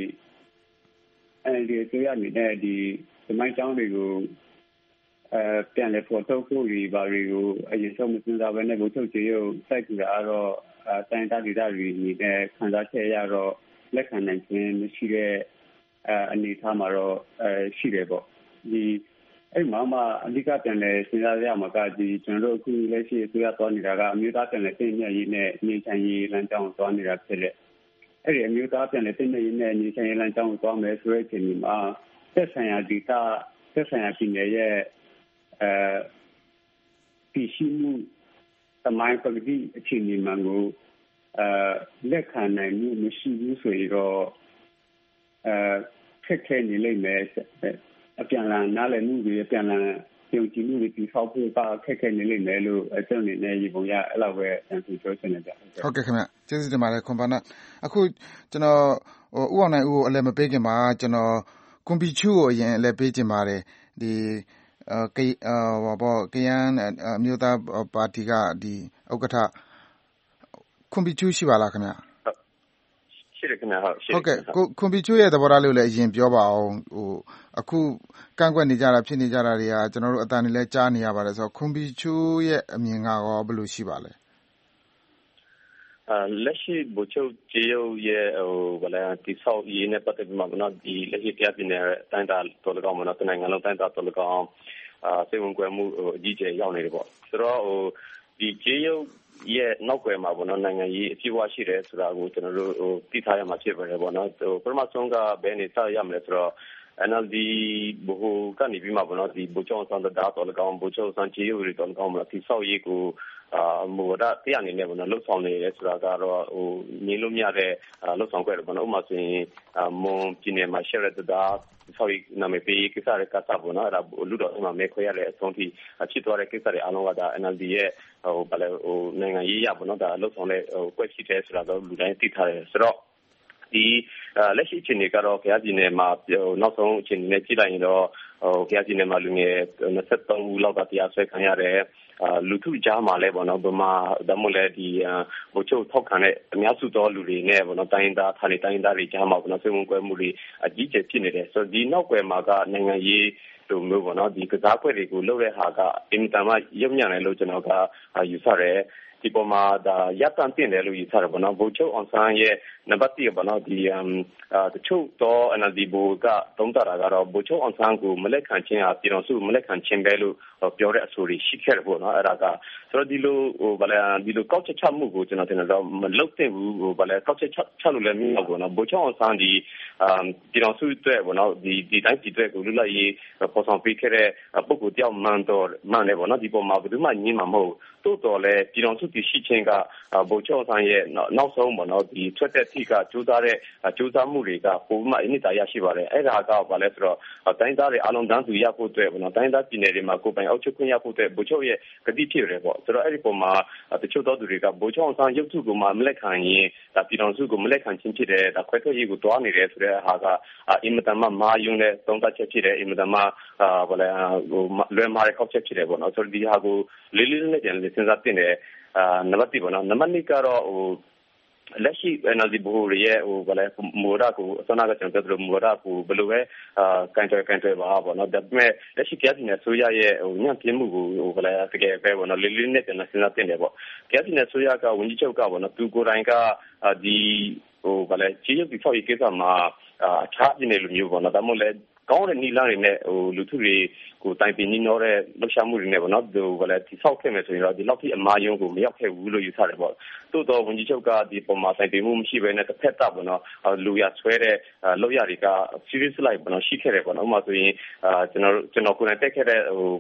NLD ဆိုရနေတဲ့သမိုင်းကြောင်းတွေကိုပြန်လည်ဖော်ထုတ်ဖို့ဘာတွေကိုအရင်ဆုံးမစဉ်းစားဘဲနဲ့ဗိုလ်ချုပ်ကြေးရုပ်စိုက်ကြတာကတော့တိုင်းသားဒေသတွေနေတဲ့ခံစားချက်ရတော့လက်ခံနိုင်ခြင်းမရှိတဲ့အနေအထားမှာတော့ရှိတယ်ပေါ့အဲ့မှာအဓိကပြန်လဲစဉ်းစားရမှာကကျွန်တော်တို့အခုလက်ရှိအစိုးရသွားနေတာကအမျိုးသားပြန်လဲသိမြတ်ရေးနဲ့နေချင်ရေးလမ်းကြောင်းသွားနေတာဖြစ်တဲ့အဲ့ဒီအမျိုးသားပြန်လဲသိမြတ်ရေးနဲ့နေချင်ရေးလမ်းကြောင်းကိုသွားမယ်ဆိုတဲ့အချိန်မှာသက်ဆိုင်ရာဒေသသက်ဆိုင်ရာပြည်နယ်ရဲ့ပြည်ရှိမှုသမိုင်းပဂတိအခြေအနေမှန်ကိုလက်ခံနိုင်မှုမရှိဘူးဆိုရင်တော့ခက်ခဲနေလိမ့်မယ်အပြန်အလှန်နားလည်မှုတွေအပြန်အလှန်ယုံကြည်မှုတွေပြီးဖောက်ဖို့ခက်ခဲနေလိမ့်မယ်လို့ကျွန်တော်အနေနဲ့ရေပုံရအဲ့လိုပဲအန်တီပြောချင်တယ်ဗျဟုတ်ကဲ့ခင်ဗျကျေးဇူးတင်ပါတယ်ခွန်ဘာနတ်အခုကျွန်တော်ဦးအောင်နိုင်ဦးကိုအလဲမပေးခင်မှာကျွန်တော်ကွန်ပီချူကိုအရင်အလဲပေးချင်ပါတယ်ကယန်းအမျိုးသားပါတီကဥက္ကဋ္ဌကွန်ပီချူရှိပါလားခင်ဗျရှိတယ်ခင်ဗျဟုတ်ကဲ့ကွန်ပီချူရဲ့သဘောထားလေးကိုလည်းအရင်ပြောပါအောင်အခုကန့်ကွက်နေကြတာဖြစ်နေကြတာတွေကကျွန်တော်တို့အတန်တွေလည်းကြားနေရပါတယ်ဆိုတော့ကွန်ပီချူရဲ့အမြင်ကရောဘယ်လိုရှိပါလဲလက်ရှိဗိုလ်ချုပ်ကြေးရုပ်ရဲ့တိဆောက်ရေးနဲ့ပတ်သက်ပြီးမှလက်ရှိတရားပြည်နယ်တိုင်းတာတော်လကောင်တနိုင်ငံလုံးတိုင်းတာတော်လကောင်စိတ်ဝင်ကြွယ်မှုအကြီးကျယ်ရောက်နေတယ်ပေါ့ဆိုတော့ကြေးရုပ်ရဲ့နောက်ွယ်မှာပေါ့နော်နိုင်ငံရေးအပြည့်အဝရှိတယ်ဆိုတာကိုကျွန်တော်တို့သိထားရမှာဖြစ်ပါတယ်ပေါ့နော်ပထမဆုံးကဘယ်နေစရမလဲဆိုတော့NLD ဘိုကနေပြီးမှပေါ့နော်ဒီဘူချောင်းစံတာတော်၎င်းဘူချောင်းစံချီယူရီတော်၎င်းမှာဒီဆောက်ရေးကိုမူဝါဒတရားအနေနဲ့ပေါ့နော်လှုပ်ဆောင်နေတယ်ဆိုတာကတော့ညင်းလို့မရတဲ့လှုပ်ဆောင်ခွင့်ပေါ့နော်ဥပမာဆိုရင်မွန်ပြည်နယ်မှာရှယ်ရတဒါဆောက်ရေးနာမည်ပေးကိစ္စတွေကစပေါ့နော်အဲ့ဒါလူတော်မှာမဲခွဲရတဲ့အဆုံးထိဖြစ်သွားတဲ့ကိစ္စတွေအားလုံးကဒါ NLD ရဲ့နိုင်ငံရေးရပေါ့နော်ဒါလှုပ်ဆောင်တဲ့ကွက်ရှိတဲ့ဆိုတာတော့လူတိုင်းသိထားတယ်ဆိုတော့ဒီလက်ရှိအခြေအနေကတော့ကြားပြည်နယ်မှာနောက်ဆုံးအခြေအနေနဲ့ကြည့်လိုက်ရင်တော့ကြားပြည်နယ်မှာလူငယ်23ဦးလောက်ကတရားစွဲခံရတယ်လူထုကြားမှာလည်းပေါ့နော်ဗမာဒါမှမဟုတ်လည်းဒီဘိုချိုထောက်ခံတဲ့အများစုသောလူတွေနဲ့ပေါ့နော်တိုင်းသားဌာနေတိုင်းသားတွေကြားမှာပေါ့နော်ဆွေးနွေးပွဲမှုတွေအကြီးကျယ်ဖြစ်နေတယ်ဆိုတော့ဒီနောက်ွယ်မှာကနိုင်ငံရေးလိုမျိုးပေါ့နော်ဒီကစားပွဲတွေကိုလုပ်တဲ့ဟာကအင်တာမရုံညံ့တယ်လို့ကျွန်တော်ကယူဆတယ်ဒီပေါ်မှာဒါရပ်တန့်တင်တယ်လို့ယူဆတယ်ပေါ့နော်ဘိုချိုအောင်ဆန်းရဲ့နံပါတ်1ပေါ့နော်ဒီတချို့တော့ NLD ဘိုကသုံးတာကတော့ဘိုချိုအောင်ဆန်းကိုမလက်ခံခြင်းဟာပြည်တော်စုမလက်ခံခြင်းပဲလို့ပြောတဲ့အဆိုတွေရှိခဲ့တယ်ပေါ့နော်အဲ့ဒါကဆိုတော့ဒီလိုဒီလိုကောက်ချက်ချမှုကိုကျွန်တော်တင်တော့မလုပ်သင့်ဘူးကောက်ချက်ချလို့လည်းမရဘူးပေါ့နော်ဘိုချိုအောင်ဆန်းဒီပြည်တော်စုအတွက်ပေါ့နော်ဒီတိုင်းပြည်အတွက်ကိုလူလိုက်ရေးပေါ်ဆောင်ပေးခဲ့တဲ့ပုဂ္ဂိုလ်တယောက်မှန်တယ်ပေါ့နော်ဒီပေါ်မှာဘယ်သူမှညင်းမှာမဟုတ်တိုးတော်လဲပြည်တော်စုတည်ရှိခြင်းကဘိုချိုအောင်ဆန်းရဲ့နောက်ဆုံးပေါ့နော်ဒီထွက်တဲ့ထိကကြိုးစားမှုတွေကပုံမှန်အနည်းတာရရှိပါတယ်အဲ့ဒါကဘာလဲဆိုတော့တိုင်းသားတွေအလုံးတန်းစုရဖို့အတွက်ပေါ့နော်တိုင်းသားပြည်နယ်တွေမှာကိုယ်ပိုင်အောက်ချုပ်ခွင့်ရဖို့အတွက်ဘိုချိုရဲ့ကတိဖြစ်တယ်ပေါ့ဆိုတော့အဲ့ဒီပုံမှာတချို့သောသူတွေကဘိုချိုအောင်ဆန်းရုပ်ထုကိုမှမလက်ခံရင်ဒါပြည်တော်စုကိုမလက်ခံခြင်းဖြစ်တယ်ဒါခွဲထွက်ရေးကိုတွားနေတယ်ဆိုတဲ့ဟာကအင်မတန်မှမာယွန်းတဲ့သုံးသပ်ချက်ဖြစ်တယ်အင်မတန်မှလွယ်မာတဲ့ခောက်ချက်ဖြစ်တယ်ပေါ့နော်ဆိုတော့ဒီဟာကိုလေးလေးနဲ့ပြန်စဉ်းစားတင်တယ်နံပါတ်1ပေါ့နော်နံပါတ်2ကတော့လက်ရှိ NLD ဘိုရဲ့မူဝါဒကိုအစနာကကျွန်တော်ပြောသလိုမူဝါဒကိုဘယ်လိုပဲကန်ထွယ်ပါပေါ့နော်ဒါပေမဲ့လက်ရှိကြားပြည်နယ်ဆိုရရဲ့ညံ့ပြင်းမှုကိုတကယ်ပဲပေါ့နော်လေးလေးနဲ့ပြန်စဉ်းစားတင်တယ်ပေါ့ကြားပြည်နယ်ဆိုရကဝန်ကြီးချုပ်ကပေါ့နော်သူကိုယ်တိုင်ကဒီကြေးရုပ်တိဆောက်ရေးကိစ္စမှာအခြားပြည်နယ်လူမျိုးပေါ့နော်ဒါမှမဟုတ်လည်းကောင်းတဲ့နီလာတွေနဲ့လူထုတွေကိုတိုင်ပင်နှီးနှောတဲ့လှုပ်ရှားမှုတွေနဲ့ပေါ့နော်ဒီဆောက်ခဲ့မယ်ဆိုရင်တော့ဒီလောက်ထိအမားယုံကိုမရောက်ခဲ့ဘူးလို့ယူဆတယ်ပေါ့သို့တော့ဝန်ကြီးချုပ်ကဒီပုံမှာတိုင်ပင်မှုမရှိဘဲနဲ့တစ်ဖက်တပ်ပေါ့နော်လူရဆွဲတဲ့လောက်ရတွေက serious life ပေါ့နော်ရှိခဲ့တယ်ပေါ့နော်ဥပမာဆိုရင်ကျွန်တော်ကိုယ်တိုင်တက်ခဲ့တဲ့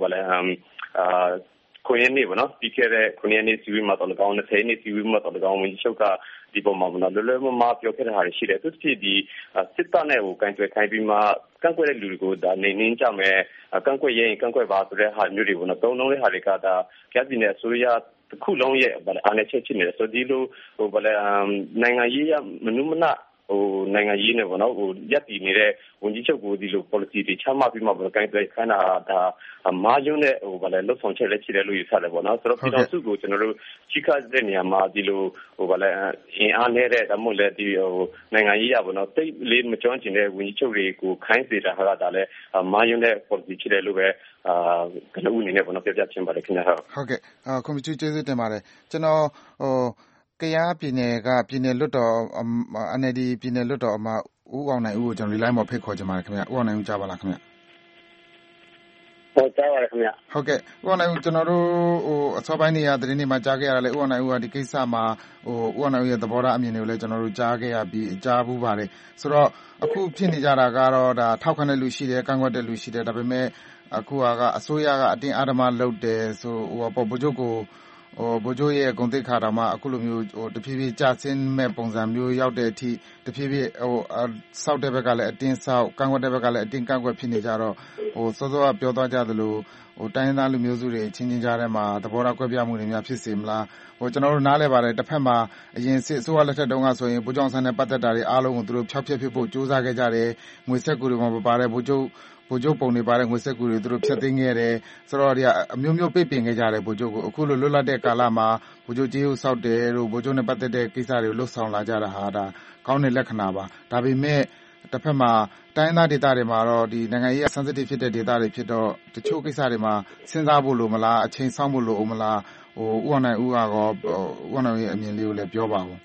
ခွင့်ရနေပေါ့နော်ပြီးခဲ့တဲ့ခွင့်ရနေစီဝီမှာတော့၎င်း20နှစ်စီဝီမှာတော့၎င်းဝန်ကြီးချုပ်ကဒီပုံမှာလွယ်လွယ်မမပြောခဲ့တဲ့ဟာတွေရှိတယ်သူဖြစ်ဒီစစ်တပ်နဲ့ကန်ကြွယ်ခိုင်းပြီးမှကန့်ကွက်တဲ့လူတွေကိုဒါနေကြမယ်ကန့်ကွက်ရင်ကန့်ကွက်ပါဆိုတဲ့ဟာမျိုးတွေပေါ့နော်သုံးလုံးတဲ့ဟာတွေကဒါကြားပြည်နယ်အစိုးရတစ်ခုလုံးရဲ့အားနည်းချက်ဖြစ်နေတယ်ဆိုဒီလိုနိုင်ငံရေးရမနုမနနိုင်ငံရေးနဲ့ပေါ့နော်ရပ်တည်နေတဲ့ဝန်ကြီးချုပ်ကိုဒီလို policy တွေချမှတ်ပြီးမှကိုင်တွယ်ခိုင်းတာဒါမာယွန်းတဲ့လှုပ်ဆောင်ချက်လည်းရှိတယ်လို့ယူဆတယ်ပေါ့နော်ဆိုတော့ပြည်တော်စုကိုကျွန်တော်တို့ကြီးကတဲ့နေရာမှာဒီလိုအင်အားနဲ့တဲ့ဒါမှမဟုတ်လည်းဒီနိုင်ငံရေးရပေါ့နော်တိတ်လေးမကျွမ်းကျင်တဲ့ဝန်ကြီးချုပ်တွေကိုခိုင်းစေတာဟာကဒါလည်းမာယွန်းတဲ့ policy ဖြစ်တယ်လို့ပဲကနဦးအနေနဲ့ပေါ့နော်ပြပြချင်းပါတယ်ခင်ဗျာဟုတ်ကဲ့ကွန်ပျူတာကျေးဇူးတင်ပါတယ်ကျွန်တော်ကယားပြည်နယ်ကပြည်နယ်လွှတ်တော် NLD ပြည်နယ်လွှတ်တော်အမတ်ဦးအောင်နိုင်ဦးကိုကျွန်တော်ဒီလိုင်းပေါ်ဖိတ်ခေါ်ချင်ပါတယ်ခင်ဗျဦးအောင်နိုင်ဦးကြားပါလားခင်ဗျဟုတ်ကြားပါတယ်ခင်ဗျဟုတ်ကဲ့ဦးအောင်နိုင်ဦးကျွန်တော်တို့အစောပိုင်းတွေကသတင်းတွေမှာကြားခဲ့ရတယ်ဦးအောင်နိုင်ဦးကဒီကိစ္စမှာဦးအောင်နိုင်ဦးရဲ့သဘောထားအမြင်တွေကိုလည်းကျွန်တော်တို့ကြားခဲ့ရပြီးကြားဘူးပါတယ်ဆိုတော့အခုဖြစ်နေကြတာကတော့ဒါထောက်ခံတဲ့လူရှိတယ်ကန့်ကွက်တဲ့လူရှိတယ်ဒါပေမဲ့အခုကအစိုးရကအတင်းအဓမ္မလုပ်တယ်ဆိုဗိုလ်ချုပ်ကိုဗိုလ်ချုပ်ရဲ့ဂုဏ်သိက္ခာတော်မှာအခုလိုမျိုးတဖြည်းဖြည်းကျဆင်းမဲ့ပုံစံမျိုးရောက်တဲ့အထိတဖြည်းဖြည်းစောက်တဲ့ဘက်ကလည်းအတင်းစောက်ကန့်ကွက်တဲ့ဘက်ကလည်းအတင်းကန့်ကွက်ဖြစ်နေကြတော့စောစောကပြောသွားကြသလိုတိုင်းရင်းသားလူမျိုးစုတွေချင်းချင်းကြားထဲမှာသဘောထားကွဲပြားမှုတွေများဖြစ်စေမလားကျွန်တော်တို့နားလည်ပါတယ်တစ်ဖက်မှာအရင်စစ်အစိုးရလက်ထက်တုန်းကဆိုရင်ဗိုလ်ချုပ်ဆန်းနဲ့ပတ်သက်တာတွေအားလုံးကိုသူတို့ဖျောက်ဖျက်ဖြစ်ဖို့ကြိုးစားခဲ့ကြတယ်ငွေဆက်ကူတွေမှာပါတဲ့ဗိုလ်ချုပ်ပုံတွေပါတဲ့ငွေဆက်ကူတွေသူတို့ဖျက်သိမ်းခဲ့တယ်ဆိုတော့အမျိုးမျိုးပိတ်ပင်ခဲ့ကြတယ်ဗိုလ်ချုပ်ကိုအခုလိုလွတ်လပ်တဲ့ကာလမှာဗိုလ်ချုပ်ကြေးဥဆောက်တယ်တို့ဗိုလ်ချုပ်နဲ့ပတ်သက်တဲ့ကိစ္စတွေကိုလှုပ်ဆောင်လာကြတာဟာဒါကောင်းတဲ့လက္ခဏာပါဒါပေမဲ့တစ်ဖက်မှာတိုင်းသားဒေသတွေမှာတော့ဒီနိုင်ငံရေး sensitive ဖြစ်တဲ့ဒေသတွေဖြစ်တော့တချို့ကိစ္စတွေမှာစဉ်းစားဖို့လိုမလားအချိန်ဆောင်ဖို့လိုမလားဦးအောင်နိုင်ဦးကတော့ဦးအောင်နိုင်ရဲ့အမြင်လေးကိုလည်းပြောပါဦး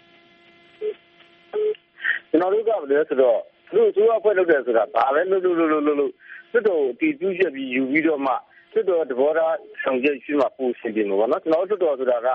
ကျွန်တော်တို့ကဘယ်လဲဆိုတော့သူ့အစိုးရဖွဲ့လုပ်တယ်ဆိုတာဘာပဲလုပ်စစ်တော်တီးကျူးချက်ပြီးယူပြီးတော့မှစစ်တော်သဘောထားဆောင်ချက်ရှိမှပို့စီတယ်ပေါ့နော်ကျွန်တော်စစ်တော်ဆိုတာက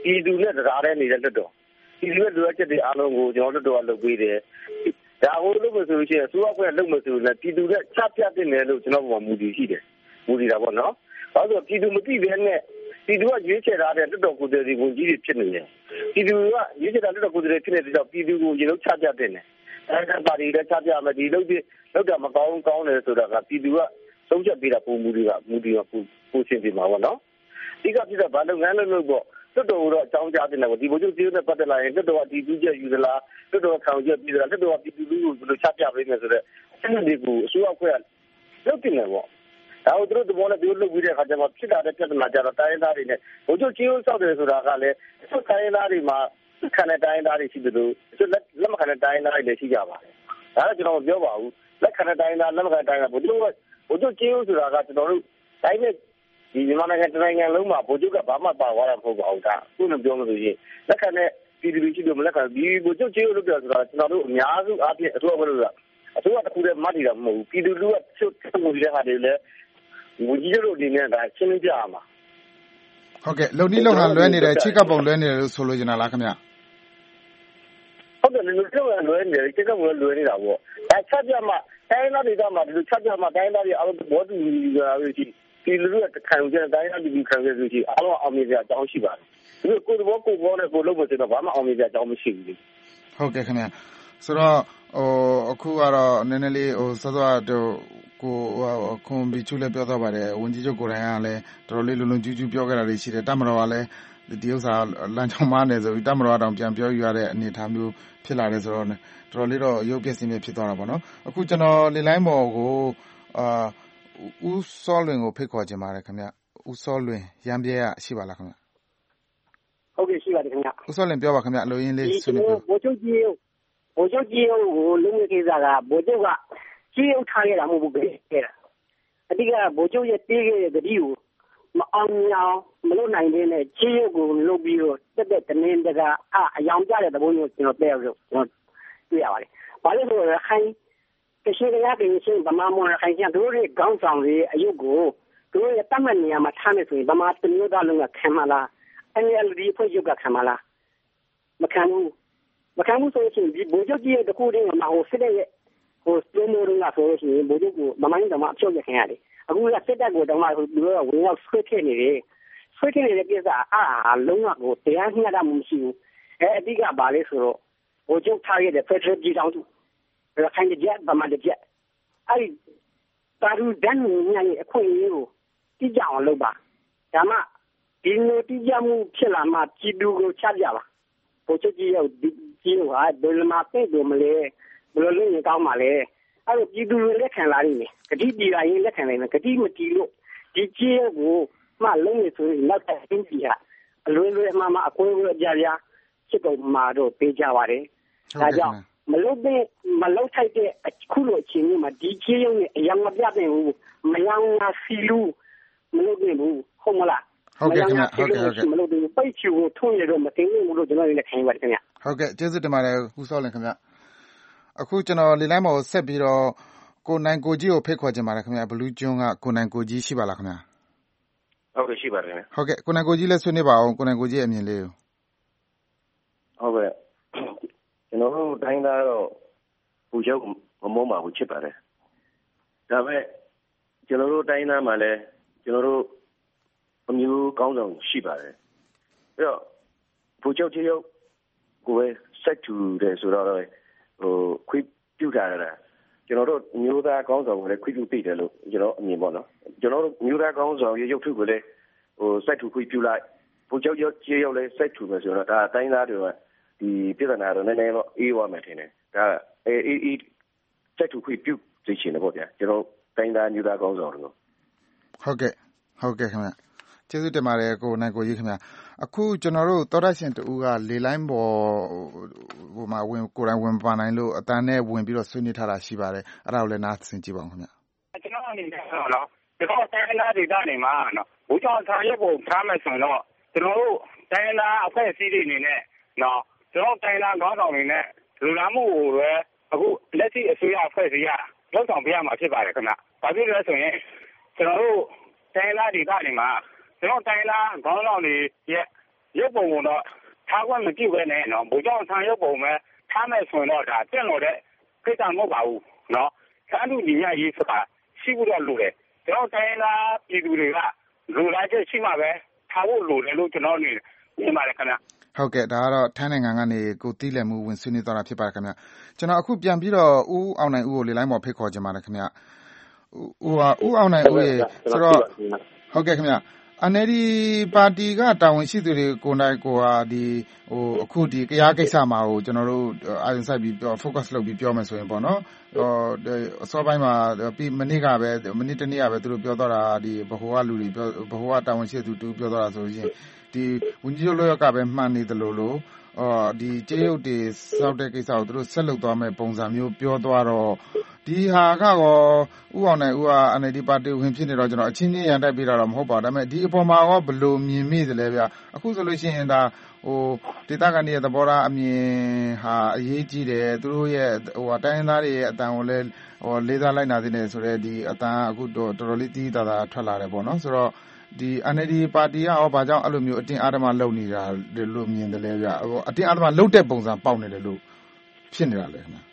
ပြည်သူနဲ့တရားတဲ့နေတဲ့လွှတ်တော်ပြည်သူရဲ့လိုအပ်ချက်တွေအားလုံးကိုကျွန်တော်တို့ကလုပ်ပေးတယ်ဒါကိုလုပ်လို့ဆိုလို့ရှိရင်အစိုးရကလုပ်လို့ဆိုရင်ပြည်သူနဲ့ချပြတဲ့နယ်လို့ကျွန်တော်ကမူတည်ရှိတယ်မူတည်တာပေါ့နော်ဘာလို့ပြည်သူမသိဘဲနဲ့ပြည်သူကရွေးချယ်ထားတဲ့လွှတ်တော်ကိုယ်စားလှယ်ဝင်ကြီးတွေဖြစ်နေတယ်ပြည်သူကရွေးချယ်ထားတဲ့လွှတ်တော်ကိုယ်စားလှယ်ဖြစ်နေတဲ့ကြောင့်ပြည်သူကိုရေလုံးချပြတဲ့နယ်အဲ့ဒါပါတီလည်းချပြမယ်ဒီလုပ်တာမကောင်းတယ်ဆိုတာကပြည်သူကဆုံးဖြတ်ပေးတာပုံမူတွေကပုံရှင်းပြမှာပေါ့နော်ဒီကပြည်သူဘာလုပ်ငန်းလုပ်ပေါ့လွှတ်တော်ကတော့အကြောင်းကြားတင်တယ်ဒီဘုံချုပ်ကြီးနဲ့ပတ်သက်လာရင်လွှတ်တော်ကဒီသူချက်ယူသလားလွှတ်တော်ခံချက်ပြီးသလားလွှတ်တော်ကပြည်သူလူကိုဘယ်လိုချပြပေးမယ်ဆိုတော့အဲ့ဒီတွေကိုအစိုးရအဖွဲ့ကလုပ်တင်တယ်ပေါ့ဒါကိုသူတို့သဘောနဲ့သူတို့လုပ်ပြီးတဲ့အခါကျမှဖြစ်လာတဲ့ပြဿနာကြတော့တိုင်းသားတွေနဲ့ဘုံချုပ်ကြီးကိုစောက်တယ်ဆိုတာကလည်းအစိုးတိုင်းသားတွေမှာခံတဲ့တိုင်းသားတွေရှိတယ်လို့လက်မခံတဲ့တိုင်းသားတွေလည်းရှိကြပါတယ်ဒါကကျွန်တော်မပြောပါဘူးလက်ခံတဲ့တိုင်းသားလက်မခံတဲ့တိုင်းသားဘုံချုပ်ကြီးဆိုတာကကျွန်တော်တို့တိုင်းနဲ့ဒီမြန်မာနိုင်ငံတိုင်းလုံးမှာဗိုလ်ချုပ်ကဘာမှပါသွားတာမဟုတ်ပါဘူးဒါခုနပြောလို့ဆိုရင်လက်ခံတဲ့ပြည်သူတွေရှိလို့မလက်ခံဒီဗိုလ်ချုပ်ကြီးလို့ပြောဆိုတာကျွန်တော်တို့အများစုအားဖြင့်အစိုးရဘက်ကအစိုးရတစ်ခုတည်းမှတ်နေတာမဟုတ်ဘူးပြည်သူလူကချုပ်မှုတွေဟာတွေလည်းဝန်ကြီးချုပ်အနေနဲ့ဒါရှင်းပြရမှာဟုတ်ကဲ့လုံနီးလုံလာလွဲနေတယ်ချိတ်ကပ်ပုံလွဲနေတယ်လို့ဆိုလို့ကျင်တာလားခင်ဗျဟုတ်တယ်လူတို့လွဲနေတယ်ချိတ်ကပ်ပုံလွဲနေတာပေါ့ဒါချက်ပြမှတိုင်းသားဒေသမှာဒီလိုချက်ပြမှတိုင်းသားတွေအားလုံးဘောတူကြတာလို့ရှိဒီလူတွေကခံကြတဲ့တိုင်းသားတွေခံကြလို့ရှိအားလုံးအောင်မြင်ကြအကြောင်းရှိပါတယ်ဒီကိုယ်ဘောနဲ့ကိုလုပ်ဖို့ဆိုတော့ဘာမှအောင်မြင်ကြအကြောင်းမရှိဘူးလေဟုတ်ကဲ့ခင်ဗျဆိုတော့အခုကတော့နည်းနည်းလေးစောစောတော့ကိုခွန်ဘီချူလည်းပြောတော့ပါတယ်ဝန်ကြီးချုပ်ကိုယ်တိုင်ကလည်းတော်တော်လေးလုံလုံကျူးကျူးပြောခဲ့တာတွေရှိတယ်တမတော်ကလည်းဒီဥစ္စာလမ်းကြောင်းမားနေဆိုပြီးတမတော်တောင်ပြန်ပြောယူရတဲ့အနေအထားမျိုးဖြစ်လာတယ်ဆိုတော့တော်တော်လေးတော့ရုပ်ပြက်စင်းပြဖြစ်သွားတာပေါ့နော်အခုကျွန်တော်လေလိုင်းပေါ်ကိုဦးစောလွင်ကိုဖိတ်ခေါ်ခြင်းပါတယ်ခင်ဗျဦးစောလွင်ရမ်းပြဲရရှိပါလားခင်ဗျဟုတ်ကဲ့ရှိပါတယ်ခင်ဗျဦးစောလွင်ပြောပါခင်ဗျအလိုရင်းလေးဆွေးနွေးဗိုလ်ချုပ်ကြီးကိုလုံငယ်ကိစ္စကဗိုလ်ချုပ်ကကြီးအောင်ထားရတာမဟုတ်ဘူးခဲ့တာအတိကဗိုလ်ချုပ်ရဲ့တေးခဲ့တဲ့ဂတိကိုမအောင်အောင်မလုပ်နိုင်တဲ့နဲ့ကြီးရုပ်ကိုလုပ်ပြီးတော့တက်တင်းတကအယောင်ပြတဲ့သဘောမျိုးကျွန်တော်ပြောလို့ကျွန်တော်တွေ့ရပါတယ်ဘာလို့ဆိုတော့ခိုင်းတရှိရတဲ့ရှင်ဗမာမွန်ခိုင်းကျတို့ရဲ့ခေါင်းဆောင်တွေအယုတ်ကိုတို့ရဲ့တတ်မှတ်နေရာမှာထားနေဆိုရင်ဗမာတမျိုးသားလုံးကခံမလား NLD ဖွဲ့ချုပ်ကခံမလားမခံဘူးဆိုရင်ဒီဗိုလ်ချုပ်ကြီးရဲ့တခုတည်းမှာဟိုစစ်တဲ့ဟိုစတိုးမိုးရင်းကဆိုလို့ရှိရင်ဗိုလ်ချုပ်ကိုမမိုင်းတော့မှအဖြုတ်ရခင်ရတယ်အခုကစစ်တပ်ကိုတော့မှသူတို့ကဝင်ရောက်ဆွဲခဲ့နေတယ်ဆွဲခဲ့နေတဲ့ပြဿနာလုံးဝကိုတရားမျှတမှုမရှိဘူးအဓိကဘာလဲဆိုတော့ဗိုလ်ချုပ်ထားရတဲ့ Federal ပြည်ထောင်စုရခိုင်ကြက်ဗမာကြက်အဲ့ဒီတာရူဒန်ညံ့အခွင့်အရေးကိုတိကျအောင်လုပ်ပါဒါမှဒီလိုတိကျမှုဖြစ်လာမှပြည်သူကိုချပြပါဗိုလ်ချုပ်ကြီးရဲ့ကြီးကဘယ်မှာပြည့်တယ်မလဲဘယ်လိုလုပ်ရင်ကောင်းပါလဲအဲ့လိုပြည်သူတွေလက်ခံလာနေတယ်ဂတိပြည်တိုင်းလက်ခံနိုင်တယ်ဂတိမတီးလို့ဒီကြီးကိုမှလုံးနေဆိုရင်နောက်တဲ့အင်းကြီးကအလွယ်အမှအကွဲအပြားဖြစ်တော့မှာတော့ပေးကြပါတယ်ဒါကြောင့်မလုထိုက်တဲ့အခုလိုအချိန်မျိုးမှာဒီကြီးရုံနဲ့အယောင်မပြတဲ့ဘူးမယောင်နာစီလူမလုနေဘူးဟုတ်မလားဟုတ်ကဲ့ခင်ဗျဟုတ်ကဲ့မလုဘူးပိတ်ချူကိုထုံးရတော့မသိဘူးလို့ကျွန်တော်လည်းခံရပါတယ်ခင်ဗျဟုတ်ကဲ့ကျေးဇူးတင်ပါတယ်ဦးစောလင်ခင်ဗျအခုကျွန်တော်လေလိုင်းမှာဆက်ပြီးတော့ကိုနိုင်ကိုကြီးကိုဖိတ်ခေါ်ခြင်းပါတယ်ခင်ဗျဘလူးကျွန်းကကိုနိုင်ကိုကြီးရှိပါလားခင်ဗျဟုတ်ကဲ့ရှိပါတယ်ခင်ဗျဟုတ်ကဲ့ကိုနိုင်ကိုကြီးလည်းဆွေးနွေးပါအောင်ကိုနိုင်ကိုကြီးရဲ့အမြင်လေးကိုဟုတ်ကဲ့ကျွန်တော်တို့တိုင်းသားတော့ဘူချုပ်မမုန်းပါဘူးချစ်ပါတယ်ဒါပေမဲ့ကျွန်တော်တို့တိုင်းသားမှာလည်းကျွန်တော်တို့အမျိုးကောင်းဆောင်ရှိပါတယ်အဲ့တော့ဘူချုပ်ချင်းရုပ်ကိုပဲစက်တူတယ်ဆိုတော့ခွင့်ပြုထားတာကျွန်တော်တို့မျိုးသားကောင်းဆောင်ကိုလည်းခွင့်ပြုပေးတယ်လို့ကျွန်တော်အမြင်ပေါ့နော်ကျွန်တော်တို့မျိုးသားကောင်းဆောင်ရုပ်ထုကိုလည်းစက်တူခွင့်ပြုလိုက်ဘူချုပ်ချင်းရုပ်လည်းစက်တူမယ်ဆိုတော့ဒါတိုင်းသားတွေကဒီပြည်ထနာတော့နည်းနည်းတော့အေးဝမယ်ထင်တယ်ဒါအေးစက်တူခွင့်ပြုသိချင်တယ်ပေါ့ဗျာကျွန်တော်တိုင်းသားမျိုးသားကောင်းဆောင်တို့ဟုတ်ကဲ့ခင်ဗျကျေးဇူးတင်ပါတယ်ကိုနိုင်ကိုကြီးခင်ဗျအခုကျွန်တော်တို့သောတရှင်တူကလေလိုင်းပေါ်ဟိုမှာကိုယ်တိုင်ဝင်ပါနိုင်လို့အတန်းနဲ့ဝင်ပြီးတော့ဆွေးနွေးထားတာရှိပါတယ်အဲ့ဒါကိုလည်းနားဆင်ကြည့်ပါဦးခင်ဗျကျွန်တော်အနေနဲ့တော့ကျွန်တော်တိုင်းသားဒေသတွေမှာနော်ဘူကြောင့်ဆောင်ရွက်ဖို့ထားမယ်ဆိုတော့ကျွန်တော်တို့တိုင်းသားအဖွဲ့အစည်းတွေအနေနဲ့နော်ကျွန်တော်တိုင်းသားခေါင်းဆောင်တွေနဲ့လူလာမှုကိုပဲအခုလက်ရှိအစိုးရအဖွဲ့အစည်းကလောက်ဆောင်ပေးရမှာဖြစ်ပါတယ်ခင်ဗျဘာဖြစ်လဲဆိုရင်ကျွန်တော်တို့တိုင်းသားဒေသတွေမှာကျွန်တော်တိုင်းသားခေါင်းဆောင်တွေရဲ့ရုပ်ပုံတော့ထားခွင့်မပြုဘဲနဲ့နော်ဗိုလ်ချုပ်အောင်ဆန်းရုပ်ပုံပဲထားမယ်ဆိုရင်တော့ဒါတင့်လို့တဲ့ကိစ္စမဟုတ်ပါဘူးနော်ဆန်းသူညီမရေးဆိုတာရှိဖို့တော့လိုတယ်ကျွန်တော်တိုင်းလာပြည်သူတွေကလူလာချက်ရှိမှပဲထားဖို့လိုတယ်လို့ကျွန်တော်မြင်ပါတယ်ခင်ဗျဟုတ်ကဲ့ဒါကတော့ထိုင်းနိုင်ငံကနေကိုတီးလက်မှုဝင်ဆွေးနွေးသွားတာဖြစ်ပါတယ်ခင်ဗျကျွန်တော်အခုပြန်ပြီးတော့ဦးအောင်နိုင်ဦးကိုလေလိုင်းပေါ်ဖိတ်ခေါ်ခြင်းပါတယ်ခင်ဗျဦးအောင်နိုင်ဦးရေဆိုတော့ဟုတ်ကဲ့ခင်ဗျNLD ပါတီကတာဝန်ရှိသူတွေကိုနိုင်ကိုဟာဒီအခုဒီကရားကိစ္စမှာကိုကျွန်တော်တို့အာရုံစိုက်ပြီး focus လုပ်ပြီးပြောမယ်ဆိုရင်ပေါ့နော်အစောပိုင်းမှာမနေ့တနေ့ကပဲသူတို့ပြောတော့တာဒီဘဟိုကလူတွေပြောဘဟိုကတာဝန်ရှိသူတူပြောတော့တာဆိုရင်ဒီဝန်ကြီးချုပ်လောက်ကပဲမှန်နေတယ်လို့ဒီကြေးရုပ်တွေစောက်တဲ့ကိစ္စကိုသူတို့ဆက်လုပ်သွားမယ်ပုံစံမျိုးပြောသွားတော့ဒီဟာကတော့ဥအောင်နိုင်ဦးက NLD ပါတီဝင်ဖြစ်နေတော့ကျွန်တော်အချင်းချင်းရန်တိုက်ပေးတာတော့မဟုတ်ပါဘူးဒါပေမဲ့ဒီအပေါ်မှာရောဘယ်လိုမြင်မိသလဲဗျအခုဆိုလို့ရှိရင်ဒါဒေသခံတွေရဲ့သဘောထားအမြင်ဟာအရေးကြီးတယ်သူတို့ရဲ့တိုင်းရင်းသားတွေရဲ့အတန်ကိုလည်းလေးစားလိုက်နာသင့်တယ်ဆိုတော့ဒီအတန်အခုတော်တော်လေးတီးတာထွက်လာတယ်ပေါ့နော်ဆိုတော့ဒီ NLD ပါတီကရောဘာကြောင့်အဲ့လိုမျိုးအတင်းအားဓမ္မလုပ်နေတာလို့မြင်တယ်လဲဗျအတင်းအားဓမ္မလုပ်တဲ့ပုံစံပေါက်နေတယ်လို့ဖြစ်နေတာလဲခင်ဗျ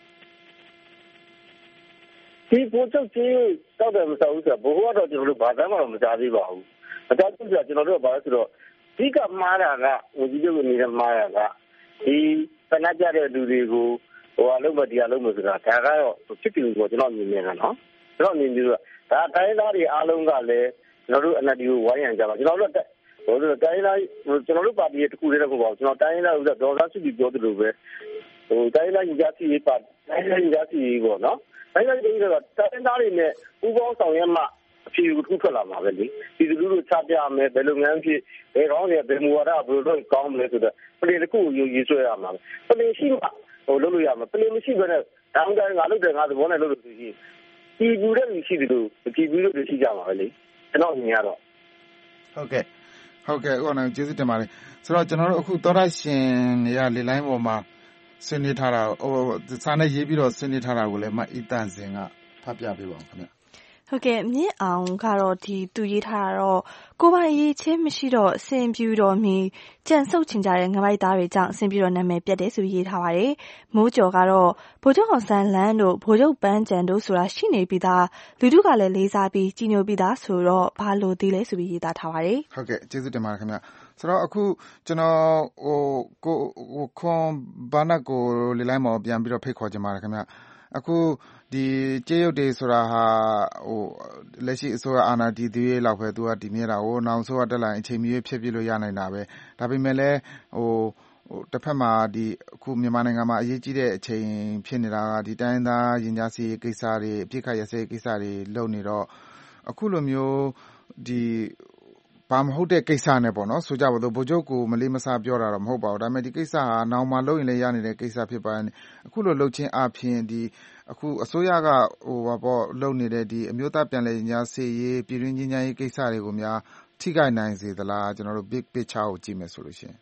ဒီပို့ချုပ်ကြီးတောက်တယ်မဆောက်ဘူးဆိုတော့ဘိုးကတော့ကျွန်တော်တို့ဘာသာမှမကြားသေးပါဘူးအကြောင်းပြကျွန်တော်တို့ကဘာလဲဆိုတော့ဒီကမှားတာကဝန်ကြီးချုပ်နေတဲ့မှားတာကဒီပဏာကြတဲ့လူတွေကိုအလုပ်မတရားလုပ်လို့ဆိုတာဒါကတော့ဖြစ်တယ်ဆိုကျွန်တော်မြင်နေတာနော်ကျွန်တော်မြင်ပြီးတော့ဒါတိုင်းသားတွေအားလုံးကလည်းကျွန်တော်တို့ NLD ကိုဝိုင်းရံကြပါကျွန်တော်တို့တိုင်းသားကျွန်တော်တို့ပါတီရဲ့တခုတည်းတော့မဟုတ်ပါဘူးကျွန်တော်တိုင်းသားဥစ္စာဒေါ်လာစုပြီးပြောသလိုပဲတိုင်းသားညီကြစီရေးပါတိုင်းသားညီကြစီရေးပေါ့နော်တိုင်းသားညီကြစီကတော့တိုင်းသားတွေနဲ့ဥပအောင်ဆောင်ရွက်မှအဖြေကိုထွက်လာမှာပဲလေဒီလူတို့ချပြမယ်ဘယ်လိုငန်းဖြစ်ဘယ်ကောင်းလဲဘယ်မူဝါဒဘယ်လိုလုပ်ကောင်းမလဲဆိုတော့ပလင်တစ်ခုကိုရေးဆွဲရမှာပလင်ရှိမှလုပ်လို့ရမှာပလင်မရှိဘဲနဲ့တောင်းတိုင်းငါလုပ်တယ်ငါသဘောနဲ့လုပ်လို့ဆိုရင်ဒီလူတွေရှိတယ်လို့ဒီလူတွေရှိကြမှာပဲလေကျွန်တော်မြင်ရတော့ဟုတ်ကဲ့ဦးအောင်နိုင်ကျေးဇူးတင်ပါတယ်ဆိုတော့ကျွန်တော်တို့အခုသောရရှင်တွေကလေလိုင်းပေါ်မှာဆွေးနွေးထားတာစာနဲ့ရေးပြီးတော့ဆွေးနွေးထားတာကိုလည်းမအီတန်စင်ကဖတ်ပြပေးပါဦးခင်ဗျဟုတ်ကဲ့မြင့်အောင်ကတော့သူရေးထားတာတော့ကိုပိုင်ရေးချင်းမရှိတော့အစဉ်ပြူတော်မီကြံဆုပ်ချင်ကြတဲ့ငမိုက်သားတွေကြောင့်အစဉ်ပြူတော်နာမည်ပြတ်တယ်ဆိုရေးထားပါတယ်မိုးကျော်ကတော့ဗိုလ်ချုပ်အောင်ဆန်းလန်းတို့ဗိုလ်ချုပ်ပန်းကြံတို့ဆိုတာရှိနေပြီးသားလူထုကလည်းလေးစားပြီးကြီးညိုပြီးသားဆိုတော့ဘာလို့သေးလဲဆိုပြီးရေးသားထားပါတယ်ဟုတ်ကဲ့ကျေးဇူးတင်ပါတယ်ခင်ဗျဆိုတော့အခုကျွန်တော်ခွန်ဘာနတ်ကိုလေလိုင်းမော်ပြန်ပြီးတော့ဖိတ်ခေါ်ကြပါတယ်ခင်ဗျအခုဒီကြေးရုပ်တွေဆိုတာဟာလက်ရှိအစိုးရအာဏာတည်သေးရေးလောက်ပဲသူကတည်မြဲတာနောင်ဆိုရတက်လာရင်အချိန်မီဖြစ်ပြလို့ရနိုင်တာပဲဒါပေမဲ့လည်းတစ်ဖက်မှာအခုမြန်မာနိုင်ငံမှာအရေးကြီးတဲ့အချိန်ဖြစ်နေတာကဒီတိုင်းသားရင်ကြားစီကိစ္စတွေအပြစ်ခတ်ရစဲကိစ္စတွေလုပ်နေတော့အခုလိုမျိုးဘာမဟုတ်တဲ့ကိစ္စနဲ့ပေါ့နော်ဆိုကြပါတော့ဗိုလ်ချုပ်ကိုမလေးမစားပြောတာတော့မဟုတ်ပါဘူးဒါပေမဲ့ဒီကိစ္စဟာနောင်မှာလုပ်ရင်လည်းရနေတဲ့ကိစ္စဖြစ်ပါတယ်အခုလိုလုပ်ချင်းအပြင်အခုအစိုးရကလုပ်နေတဲ့အမျိုးသားပြန်လည်ညီညာစေ့ရေးပြည်တွင်းညီညာရေးကိစ္စတွေကိုများထိခိုက်နိုင်စေသလားကျွန်တော်တို့ big picture ကိုကြည့်မယ်ဆိုလို့ရှိရင်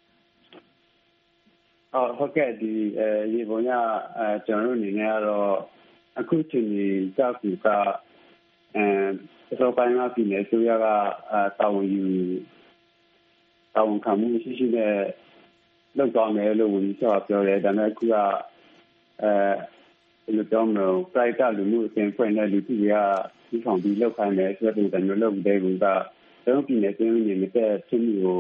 ဟုတ်ကဲ့ရေပုံရကျွန်တော်တို့အနေနဲ့ကတော့အခုချိန်ကြီးကြောက်ကူကပိုင်းမှာပြည်နယ်အစိုးရကတာဝန်ခံမှုရှိရှိနဲ့လုပ်သွားမယ်လို့ဝန်ကြီးချုပ်ကပြောတယ်ဒါပေမဲ့အခုကလူပြောင်းလို့ private လူမှုအသင်းဖွဲ့နဲ့လူကြီးတွေကဒီဆောင်ပြီးလောက်ခိုင်းတယ်ဆိုတဲ့ပုံစံမျိုးလုပ်တဲ့ကူကကျွန်တော်ပြည်နယ်ပြည်နေတဲ့ချင်းမျိုး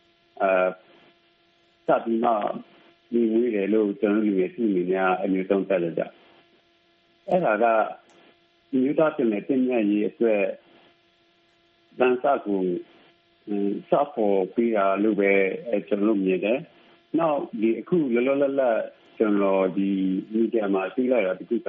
စပြီးမှဒီဝေးတယ်လို့ကျွန်တော်လူတွေသူ့အနေနဲ့အမျိုးသုံးသက်ကြအဲ့ဒါကမြို့သားပြည်နယ်ပြည်နယ်ရေးအတွက်တန်းစားကိုစဖို့ပြီးတာလို့ပဲကျွန်တော်မြင်တယ်။နောက်အခုလောလောလတ်ကျွန်တော်မီဒီယာမှာသိလိုက်တာဒီက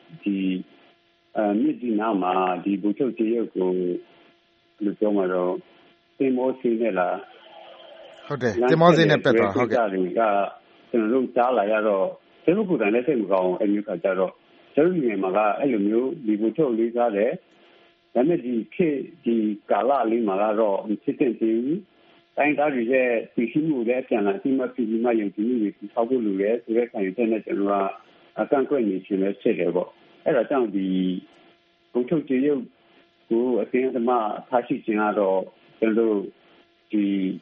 မြစ်ဒီနာမှာဗိုလ်ချုပ်ကြေးရုပ်ကိုလူပြောမှာတော့တင်မောစီနဲ့လားဟုတ်တယ်တင်မောစီနဲ့ပတ်သွားဟုတ်ကဲ့ကျွန်တော်တို့ကြားလာရတော့ကျွန်တော်ကလည်းစိတ်မကောင်းအမျိုးကကြတော့ကျွန်တော်ညီမကအဲ့လိုမျိုးဗိုလ်ချုပ်လေးစားတယ်ဒါပေမဲ့ဒီကာလလေးမှာတော့ဖြစ်တဲ့တိုင်းသားတွေရဲ့ပြည်ရှိမှုတွေပြန်လာပြီးမှပြည်မှယုံကြည်မှုတွေထောက်ဖို့လိုတယ်ဆိုတဲ့ခံယူချက်နဲ့ကျွန်တော်ကအကန့်ကွက်နေခြင်းလည်းဖြစ်တယ်ပေါ့အဲ့ဒါကြောင့်ဗိုလ်ချုပ်ကြေးရုပ်ကိုအတင်းအဓမ္မထားရှိခြင်းကတော့ကျွန်တော်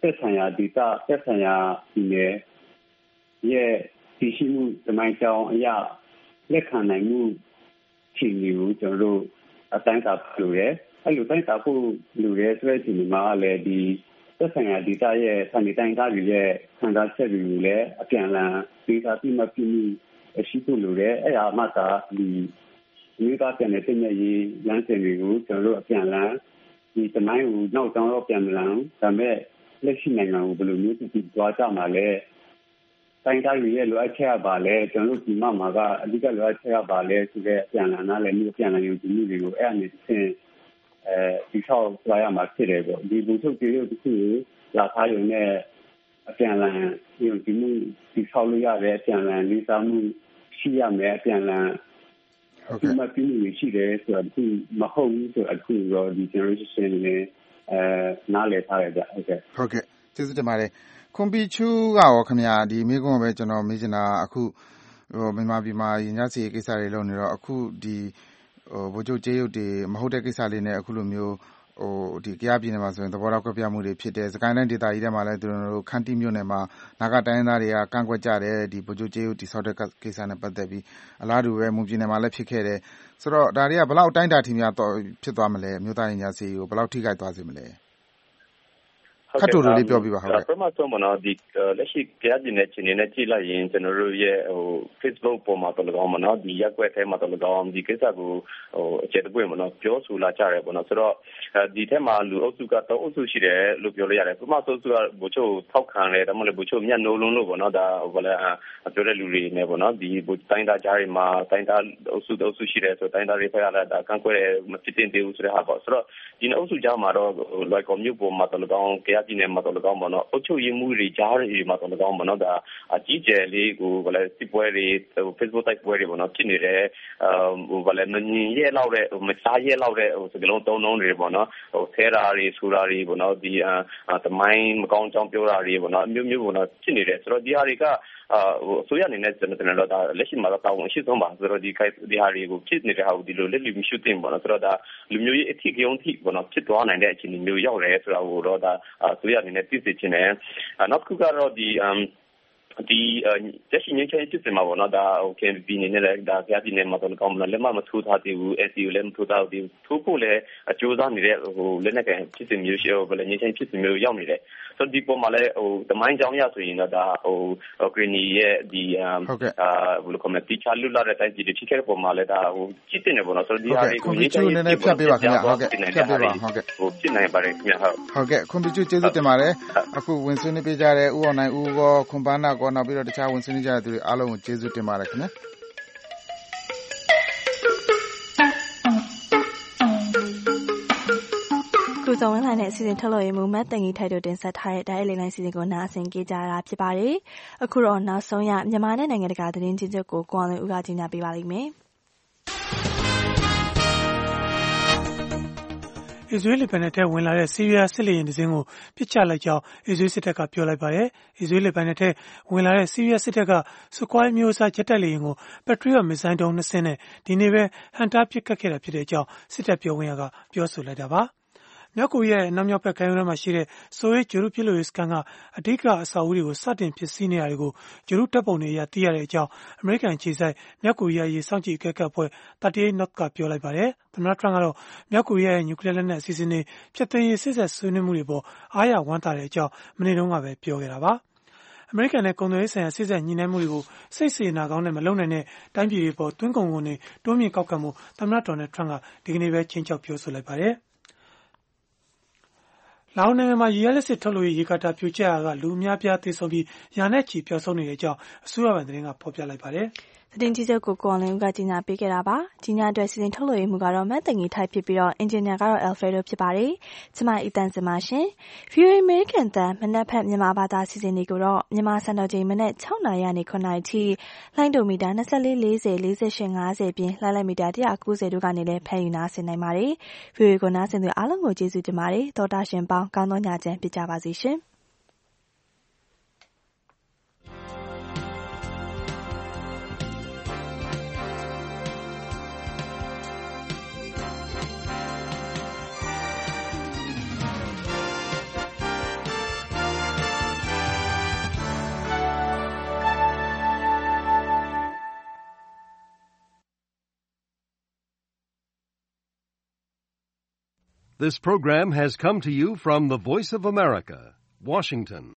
သက်ဆိုင်ရာဒေသသက်ဆိုင်ရာပြည်နယ်ရဲ့တည်ရှိမှုသမိုင်းကြောင်းအရာလက်ခံနိုင်မှုခြေကိုကျွန်တော်တို့အတိုင်းအတာလို့ရဲအဲ့လိုတိုင်းတာဖို့လူရဲဆိုတဲ့ဒီမှာလည်းဒီသက်ဆိုင်ရာဒေသရဲ့စံနေတိုင်းသားတွေရဲ့ခံစားချက်တွေကိုလည်းအပြန်အလှန်ဒေတာပြီးမှပြီးရှိဖို့လိုရဲအဲ့ဒါမှသာဒီမြေသားပြန်တဲ့မြည့်ရေးလမ်းစဉ်တွေကိုကျွန်တော်တို့အပြန်အလှန်ဒီသမိုင်းကိုနောက်တောင်းတော့ပြန်မလာဒါပေမဲ့လက်ရှိနိုင်ငံကိုဘယ်လိုမျိုးတည်သွားကြမှာလဲတိုင်းသားတွေရဲ့လိုအပ်ချက်ကပါလဲကျွန်တော်တို့ဒီမှာကအဓိကလိုအပ်ချက်ကပါလဲဆိုတဲ့အပြန်အလှန်နားလည်းမျိုးပြန်အလှန်ယုံကြည်မှုတွေကိုအဲ့အနေနဲ့ဒီဆောက်သွားရမှာဖြစ်တယ်ပေါ့ဒီဘူထုတ်ကြေးတို့တစ်ခုကိုလာထားရုံနဲ့အပြန်အလှန်ယုံကြည်မှုဒီဆောက်လို့ရတဲ့အပြန်အလှန်လေးစားမှုရှိရမယ်အပြန်အလှန်ဒီမှာပြည်သူရှိတယ်ဆိုတော့ဒီမဟုတ်ဘူးဆိုတော့အခုတော့ဒီ generation နဲ့နားလည်ထားရကြဟုတ်ကဲ့ကျေးဇူးတင်ပါတယ်ခွန်ပီချူကရောခင်ဗျာဒီမိကုန်းပဲကျွန်တော်မေးချင်တာအခုမြန်မာပြည်မှာညစီကိစ္စတွေလုပ်နေတော့အခုဒီဗိုလ်ချုပ်ကျေးရုပ်တွေမဟုတ်တဲ့ကိစ္စလေးနဲ့အခုလိုမျိုးဒီကြားပြည်နယ်မှာဆိုရင်သဘောထားကွဲပြားမှုတွေဖြစ်တယ်စကိုင်းတိုင်းဒေသကြီးထဲမှာလည်းသူတို့ခန်းတီမြို့နယ်မှာနာဂတိုင်းသားတွေကကန့်ကွက်ကြတယ်ဒီဗိုလ်ချုပ်ကျေးရုပ်တိဆောက်တဲ့ကိစ္စနဲ့ပတ်သက်ပြီးအလားတူပဲမွန်ပြည်နယ်မှာလည်းဖြစ်ခဲ့တယ်ဆိုတော့ဒါတွေကဘယ်လောက်အတိုင်းအတာထိများဖြစ်သွားမလဲမြို့သားညစီကိုဘယ်လောက်ထိခိုက်သွားစေမလဲခတ်တူလေးပြောပြပါဟုတ်ကဲ့ပထမဆုံးမနော်ဒီလက်ရှိကြားပြည်နယ်ချင်းနဲ့ကြည့်လိုက်ရင်ကျွန်တော်တို့ရဲ့Facebook ပေါ်မှာတော့လောမနော်ဒီရက်ွက်ထဲမှာတော့လောဒီကိစ္စကိုအခြေတပွင့်မနော်ပြောဆိုလာကြတယ်ပေါ့နော်ဆိုတော့ဒီထဲမှာလူအုပ်စုကတော့အုပ်စုရှိတယ်လို့ပြောလို့ရတယ်ပထမဆုံးကဘို့ချိုထောက်ခံတယ်ဒါမှမဟုတ်ဘို့ချိုမျက်နှိုးလုံးလို့ပေါ့နော်ဒါဟိုလည်းပြောတဲ့လူတွေနဲ့ပေါ့နော်ဒီတိုင်းသားကြားတွေမှာတိုင်းသားအုပ်စုရှိတယ်ဆိုတိုင်းသားတွေဖက်ကလည်းဒါကန့်ကွက်မဖြစ်တင်သေးဘူးဆိုတဲ့ဟာပေါ့ဆိုတော့ဒီအုပ်စုကြားမှာတော့လွိုက်ကော်မျိုးပေါ်မှာတော့လောပြည်နယ်မှာတော့လောမနော်အုတ်ချုပ်ရမှုတွေကြားတွေမှာတော့လောမနော်ဒါအကြီးကျယ်လေးကိုဗလဲစစ်ပွဲတွေ Facebook တိုက်ပွဲတွေပေါ့နော်ဖြစ်နေတယ်ဗလဲမမြင်ရဲလောက်တဲ့မစားရဲလောက်တဲ့စကလုံးသုံးလုံးတွေပေါ့နော်ဆဲတာတွေဆူတာတွေပေါ့နော်ဒီသမိုင်းမကောင်းကြောင်းပြောတာတွေပေါ့နော်အမျိုးမျိုးပေါ့နော်ဖြစ်နေတယ်ဆိုတော့ဒီဟာတွေကအစိုးရအနေနဲ့ကျွန်တော်တို့ဒါလက်ရှိမှာတော့တောင်းရှိဆုံးပါဆိုတော့ဒီဟာတွေကိုဖြစ်နေတဲ့ဟာကိုဒီလိုလက်လူမရှိသင့်ပေါ့နော်ဆိုတော့ဒါလူမျိုးရေးအထီးကြုံထိပေါ့နော်ဖြစ်သွားနိုင်တဲ့အခြေအနေမျိုးရောက်တယ်ဆိုတော့ဒါအစိုးရအနေနဲ့သိစေချင်တယ်နောက်တစ်ခုကတော့ဒီတက်ရှိငင်းချင်ဖြစ်စမှာပေါ့နော်ဒါ KNP နေနဲ့လည်းဒါကြားပြည်နယ်မှာတော့ကောင်းမလားလက်မထိုးထားသေးဘူး SCU လည်းမထိုးထားသေးဘူးထိုးဖို့လည်းအကျိုးသားနေတဲ့လက်နက်ကန်ဖြစ်စမျိုးရှိဘယ်လိုငင်းချင်ဖြစ်စမျိုးရောက်နေတယ်ဆိုဒီပေါ်မှာလည်းသမိုင်းကြောင်းရဆိုရင်တော့ဒါဂရီနီရဲ့ဒီဘယ်လိုကောမတီချလူလာတဲ့တိုင်းပြည်တွေဖြစ်ခဲ့တဲ့ပေါ်မှာလည်းဒါကြည့်တင်နေပေါ့နော်ဆိုဒီဟာတွေကိုငင်းချင်နည်းဖြတ်ပေးပါခင်ဗျာဟုတ်ကဲ့ဖြတ်ပေးပါဟုတ်ကဲ့ဖြစ်နိုင်ပါတယ်ခင်ဗျာဟုတ်ကဲ့ခွန်ပီချူကျေးဇူးတင်ပါတယ်အခုဝင်ဆွေးနွေးပေးကြတဲ့ဦးအောင်နိုင်ဦးကောခွန်ပန်းနာကောနောက်ပြီးတော့တခြားဝင်ဆွေးနွေးကြတဲ့သူတွေအားလုံးကိုကျေးဇူးတင်ပါတယ်ခင်ဗျာကုစုံဝင်းလိုင်းနဲ့အစီအစဉ်ထုတ်လို့ရမှုမတ်တင်ကြီးထိုက်တို့တင်ဆက်ထားတဲ့တိုင်းလေးလိုင်းစီစဉ်ကိုနားဆင်ကြကြတာဖြစ်ပါတယ်အခုတော့နောက်ဆုံးရမြန်မာနဲ့နိုင်ငံတကာသတင်းကြီးချုပ်ကိုကိုအောင်လွင်ဦးကကြီးညာပေးပါလိမ့်မယ်အစ္စရေးလ်ပင်နယ်ထဲဝင်လာတဲ့ဆီးရီးယားစစ်လေယာဉ်တစ်စင်းကိုပစ်ချလိုက်ကြောင်းအစ္စရေးစစ်တပ်ကပြောလိုက်ပါတယ်။အစ္စရေးလ်ပင်နယ်ထဲဝင်လာတဲ့ဆီးရီးယားစစ်တပ်ကစကွိုင်းမျိုးစားဂျက်တိုက်လေယာဉ်ကို Patriot မစ်ဇိုင်းဒုံး2စင်းနဲ့ဒီနေ့ပဲဟန်တာပစ်ခတ်ခဲ့တာဖြစ်ကြောင်းစစ်တပ်ပြောခွင့်ရကပြောဆိုလိုက်တာပါ။မြောက်ကိုရီးယားရဲ့အနောက်မြောက်ဘက်ကမ်းရိုးတန်းမှာရှိတဲ့ဆိုရေးဂျေရုပစ်လို့ရေးစကန်ကအဓိကအဆောက်အဦတွေကိုစတင်ဖြစ်စီးနေတာတွေကိုဂျေရုတပ်ပုံတွေအရသိရတဲ့အကြောင်းအမေရိကန်ခြေစိုက်မြောက်ကိုရီးယားရေးစောင့်ကြည့်အကဲခတ်အဖွဲ့38 North ကပြောလိုက်ပါတယ်။သမ္မတထရန့်ကတော့မြောက်ကိုရီးယားရဲ့နျူကလီးယားလက်နက်အစီအစဉ်တွေဖျက်သိမ်းရေးစစ်ဆက်ဆွေးနွေးမှုတွေပေါ်အားရဝမ်းသာတဲ့အကြောင်းမနေ့တုန်းကပဲပြောခဲ့တာပါ။အမေရိကန်နဲ့ကုန်သွယ်ရေးဆိုင်ရာစစ်ဆက်ညှိနှိုင်းမှုတွေကိုစိတ်စေနာကောင်းနဲ့မလုပ်နိုင်တဲ့တိုင်းပြည်တွေပေါ်သွင်းကုန်ခွန်တွေတိုးမြင့်ကောက်ခံမှုသမ္မတဒေါ်နယ်ထရန့်ကဒီကနေ့ပဲချင်းချောက်ပြောဆိုလိုက်ပါတယ်။လာအိုနိုင်ငံမှာရေအားလျှပ်စစ်ထုတ်လုပ်ရေးရေကာတာပြိုကျရာကလူအများပြားသေဆုံးပြီးရာနဲ့ချီပျောက်ဆုံးနေတဲ့အကြောင်းအစိုးရပိုင်သတင်းကဖော်ပြလိုက်ပါတယ်။သတင်းကြီးချုပ်ကိုအောင်လွင်ဦးကကြီးညာပေးခဲ့တာပါ။ကြီးညာအတွက်စီစဉ်ထုတ်လို့ရမှုကတော့မတ်တင်ကြီးထိုက်ဖြစ်ပြီးတော့အင်ဂျင်နီယာကတော့ Alfredo ဖြစ်ပါတယ်။ကျွန်မအီတန်စင်ပါရှင်။ VOA American တန်မနက်ဖက်မြန်မာဘာသာစီစဉ်တွေကိုတော့မြန်မာစံတော်ချိန်မနက်6နာရီကနေ9နာရီထိလိုင်းဒိုမီတာ24 40 48 50ပြင်လိုင်းလိုက်မီတာ190တို့ကနေလည်းဖမ်းယူနားဆင်နိုင်ပါတယ်။ VOA ကိုနားဆင်သူအားလုံးကိုကျေးဇူးတင်ပါတယ်။သောတာရှင်ပေါင်းကောင်းသောညချမ်းဖြစ်ကြပါစေရှင်။ This program has come to you from the Voice of America, Washington.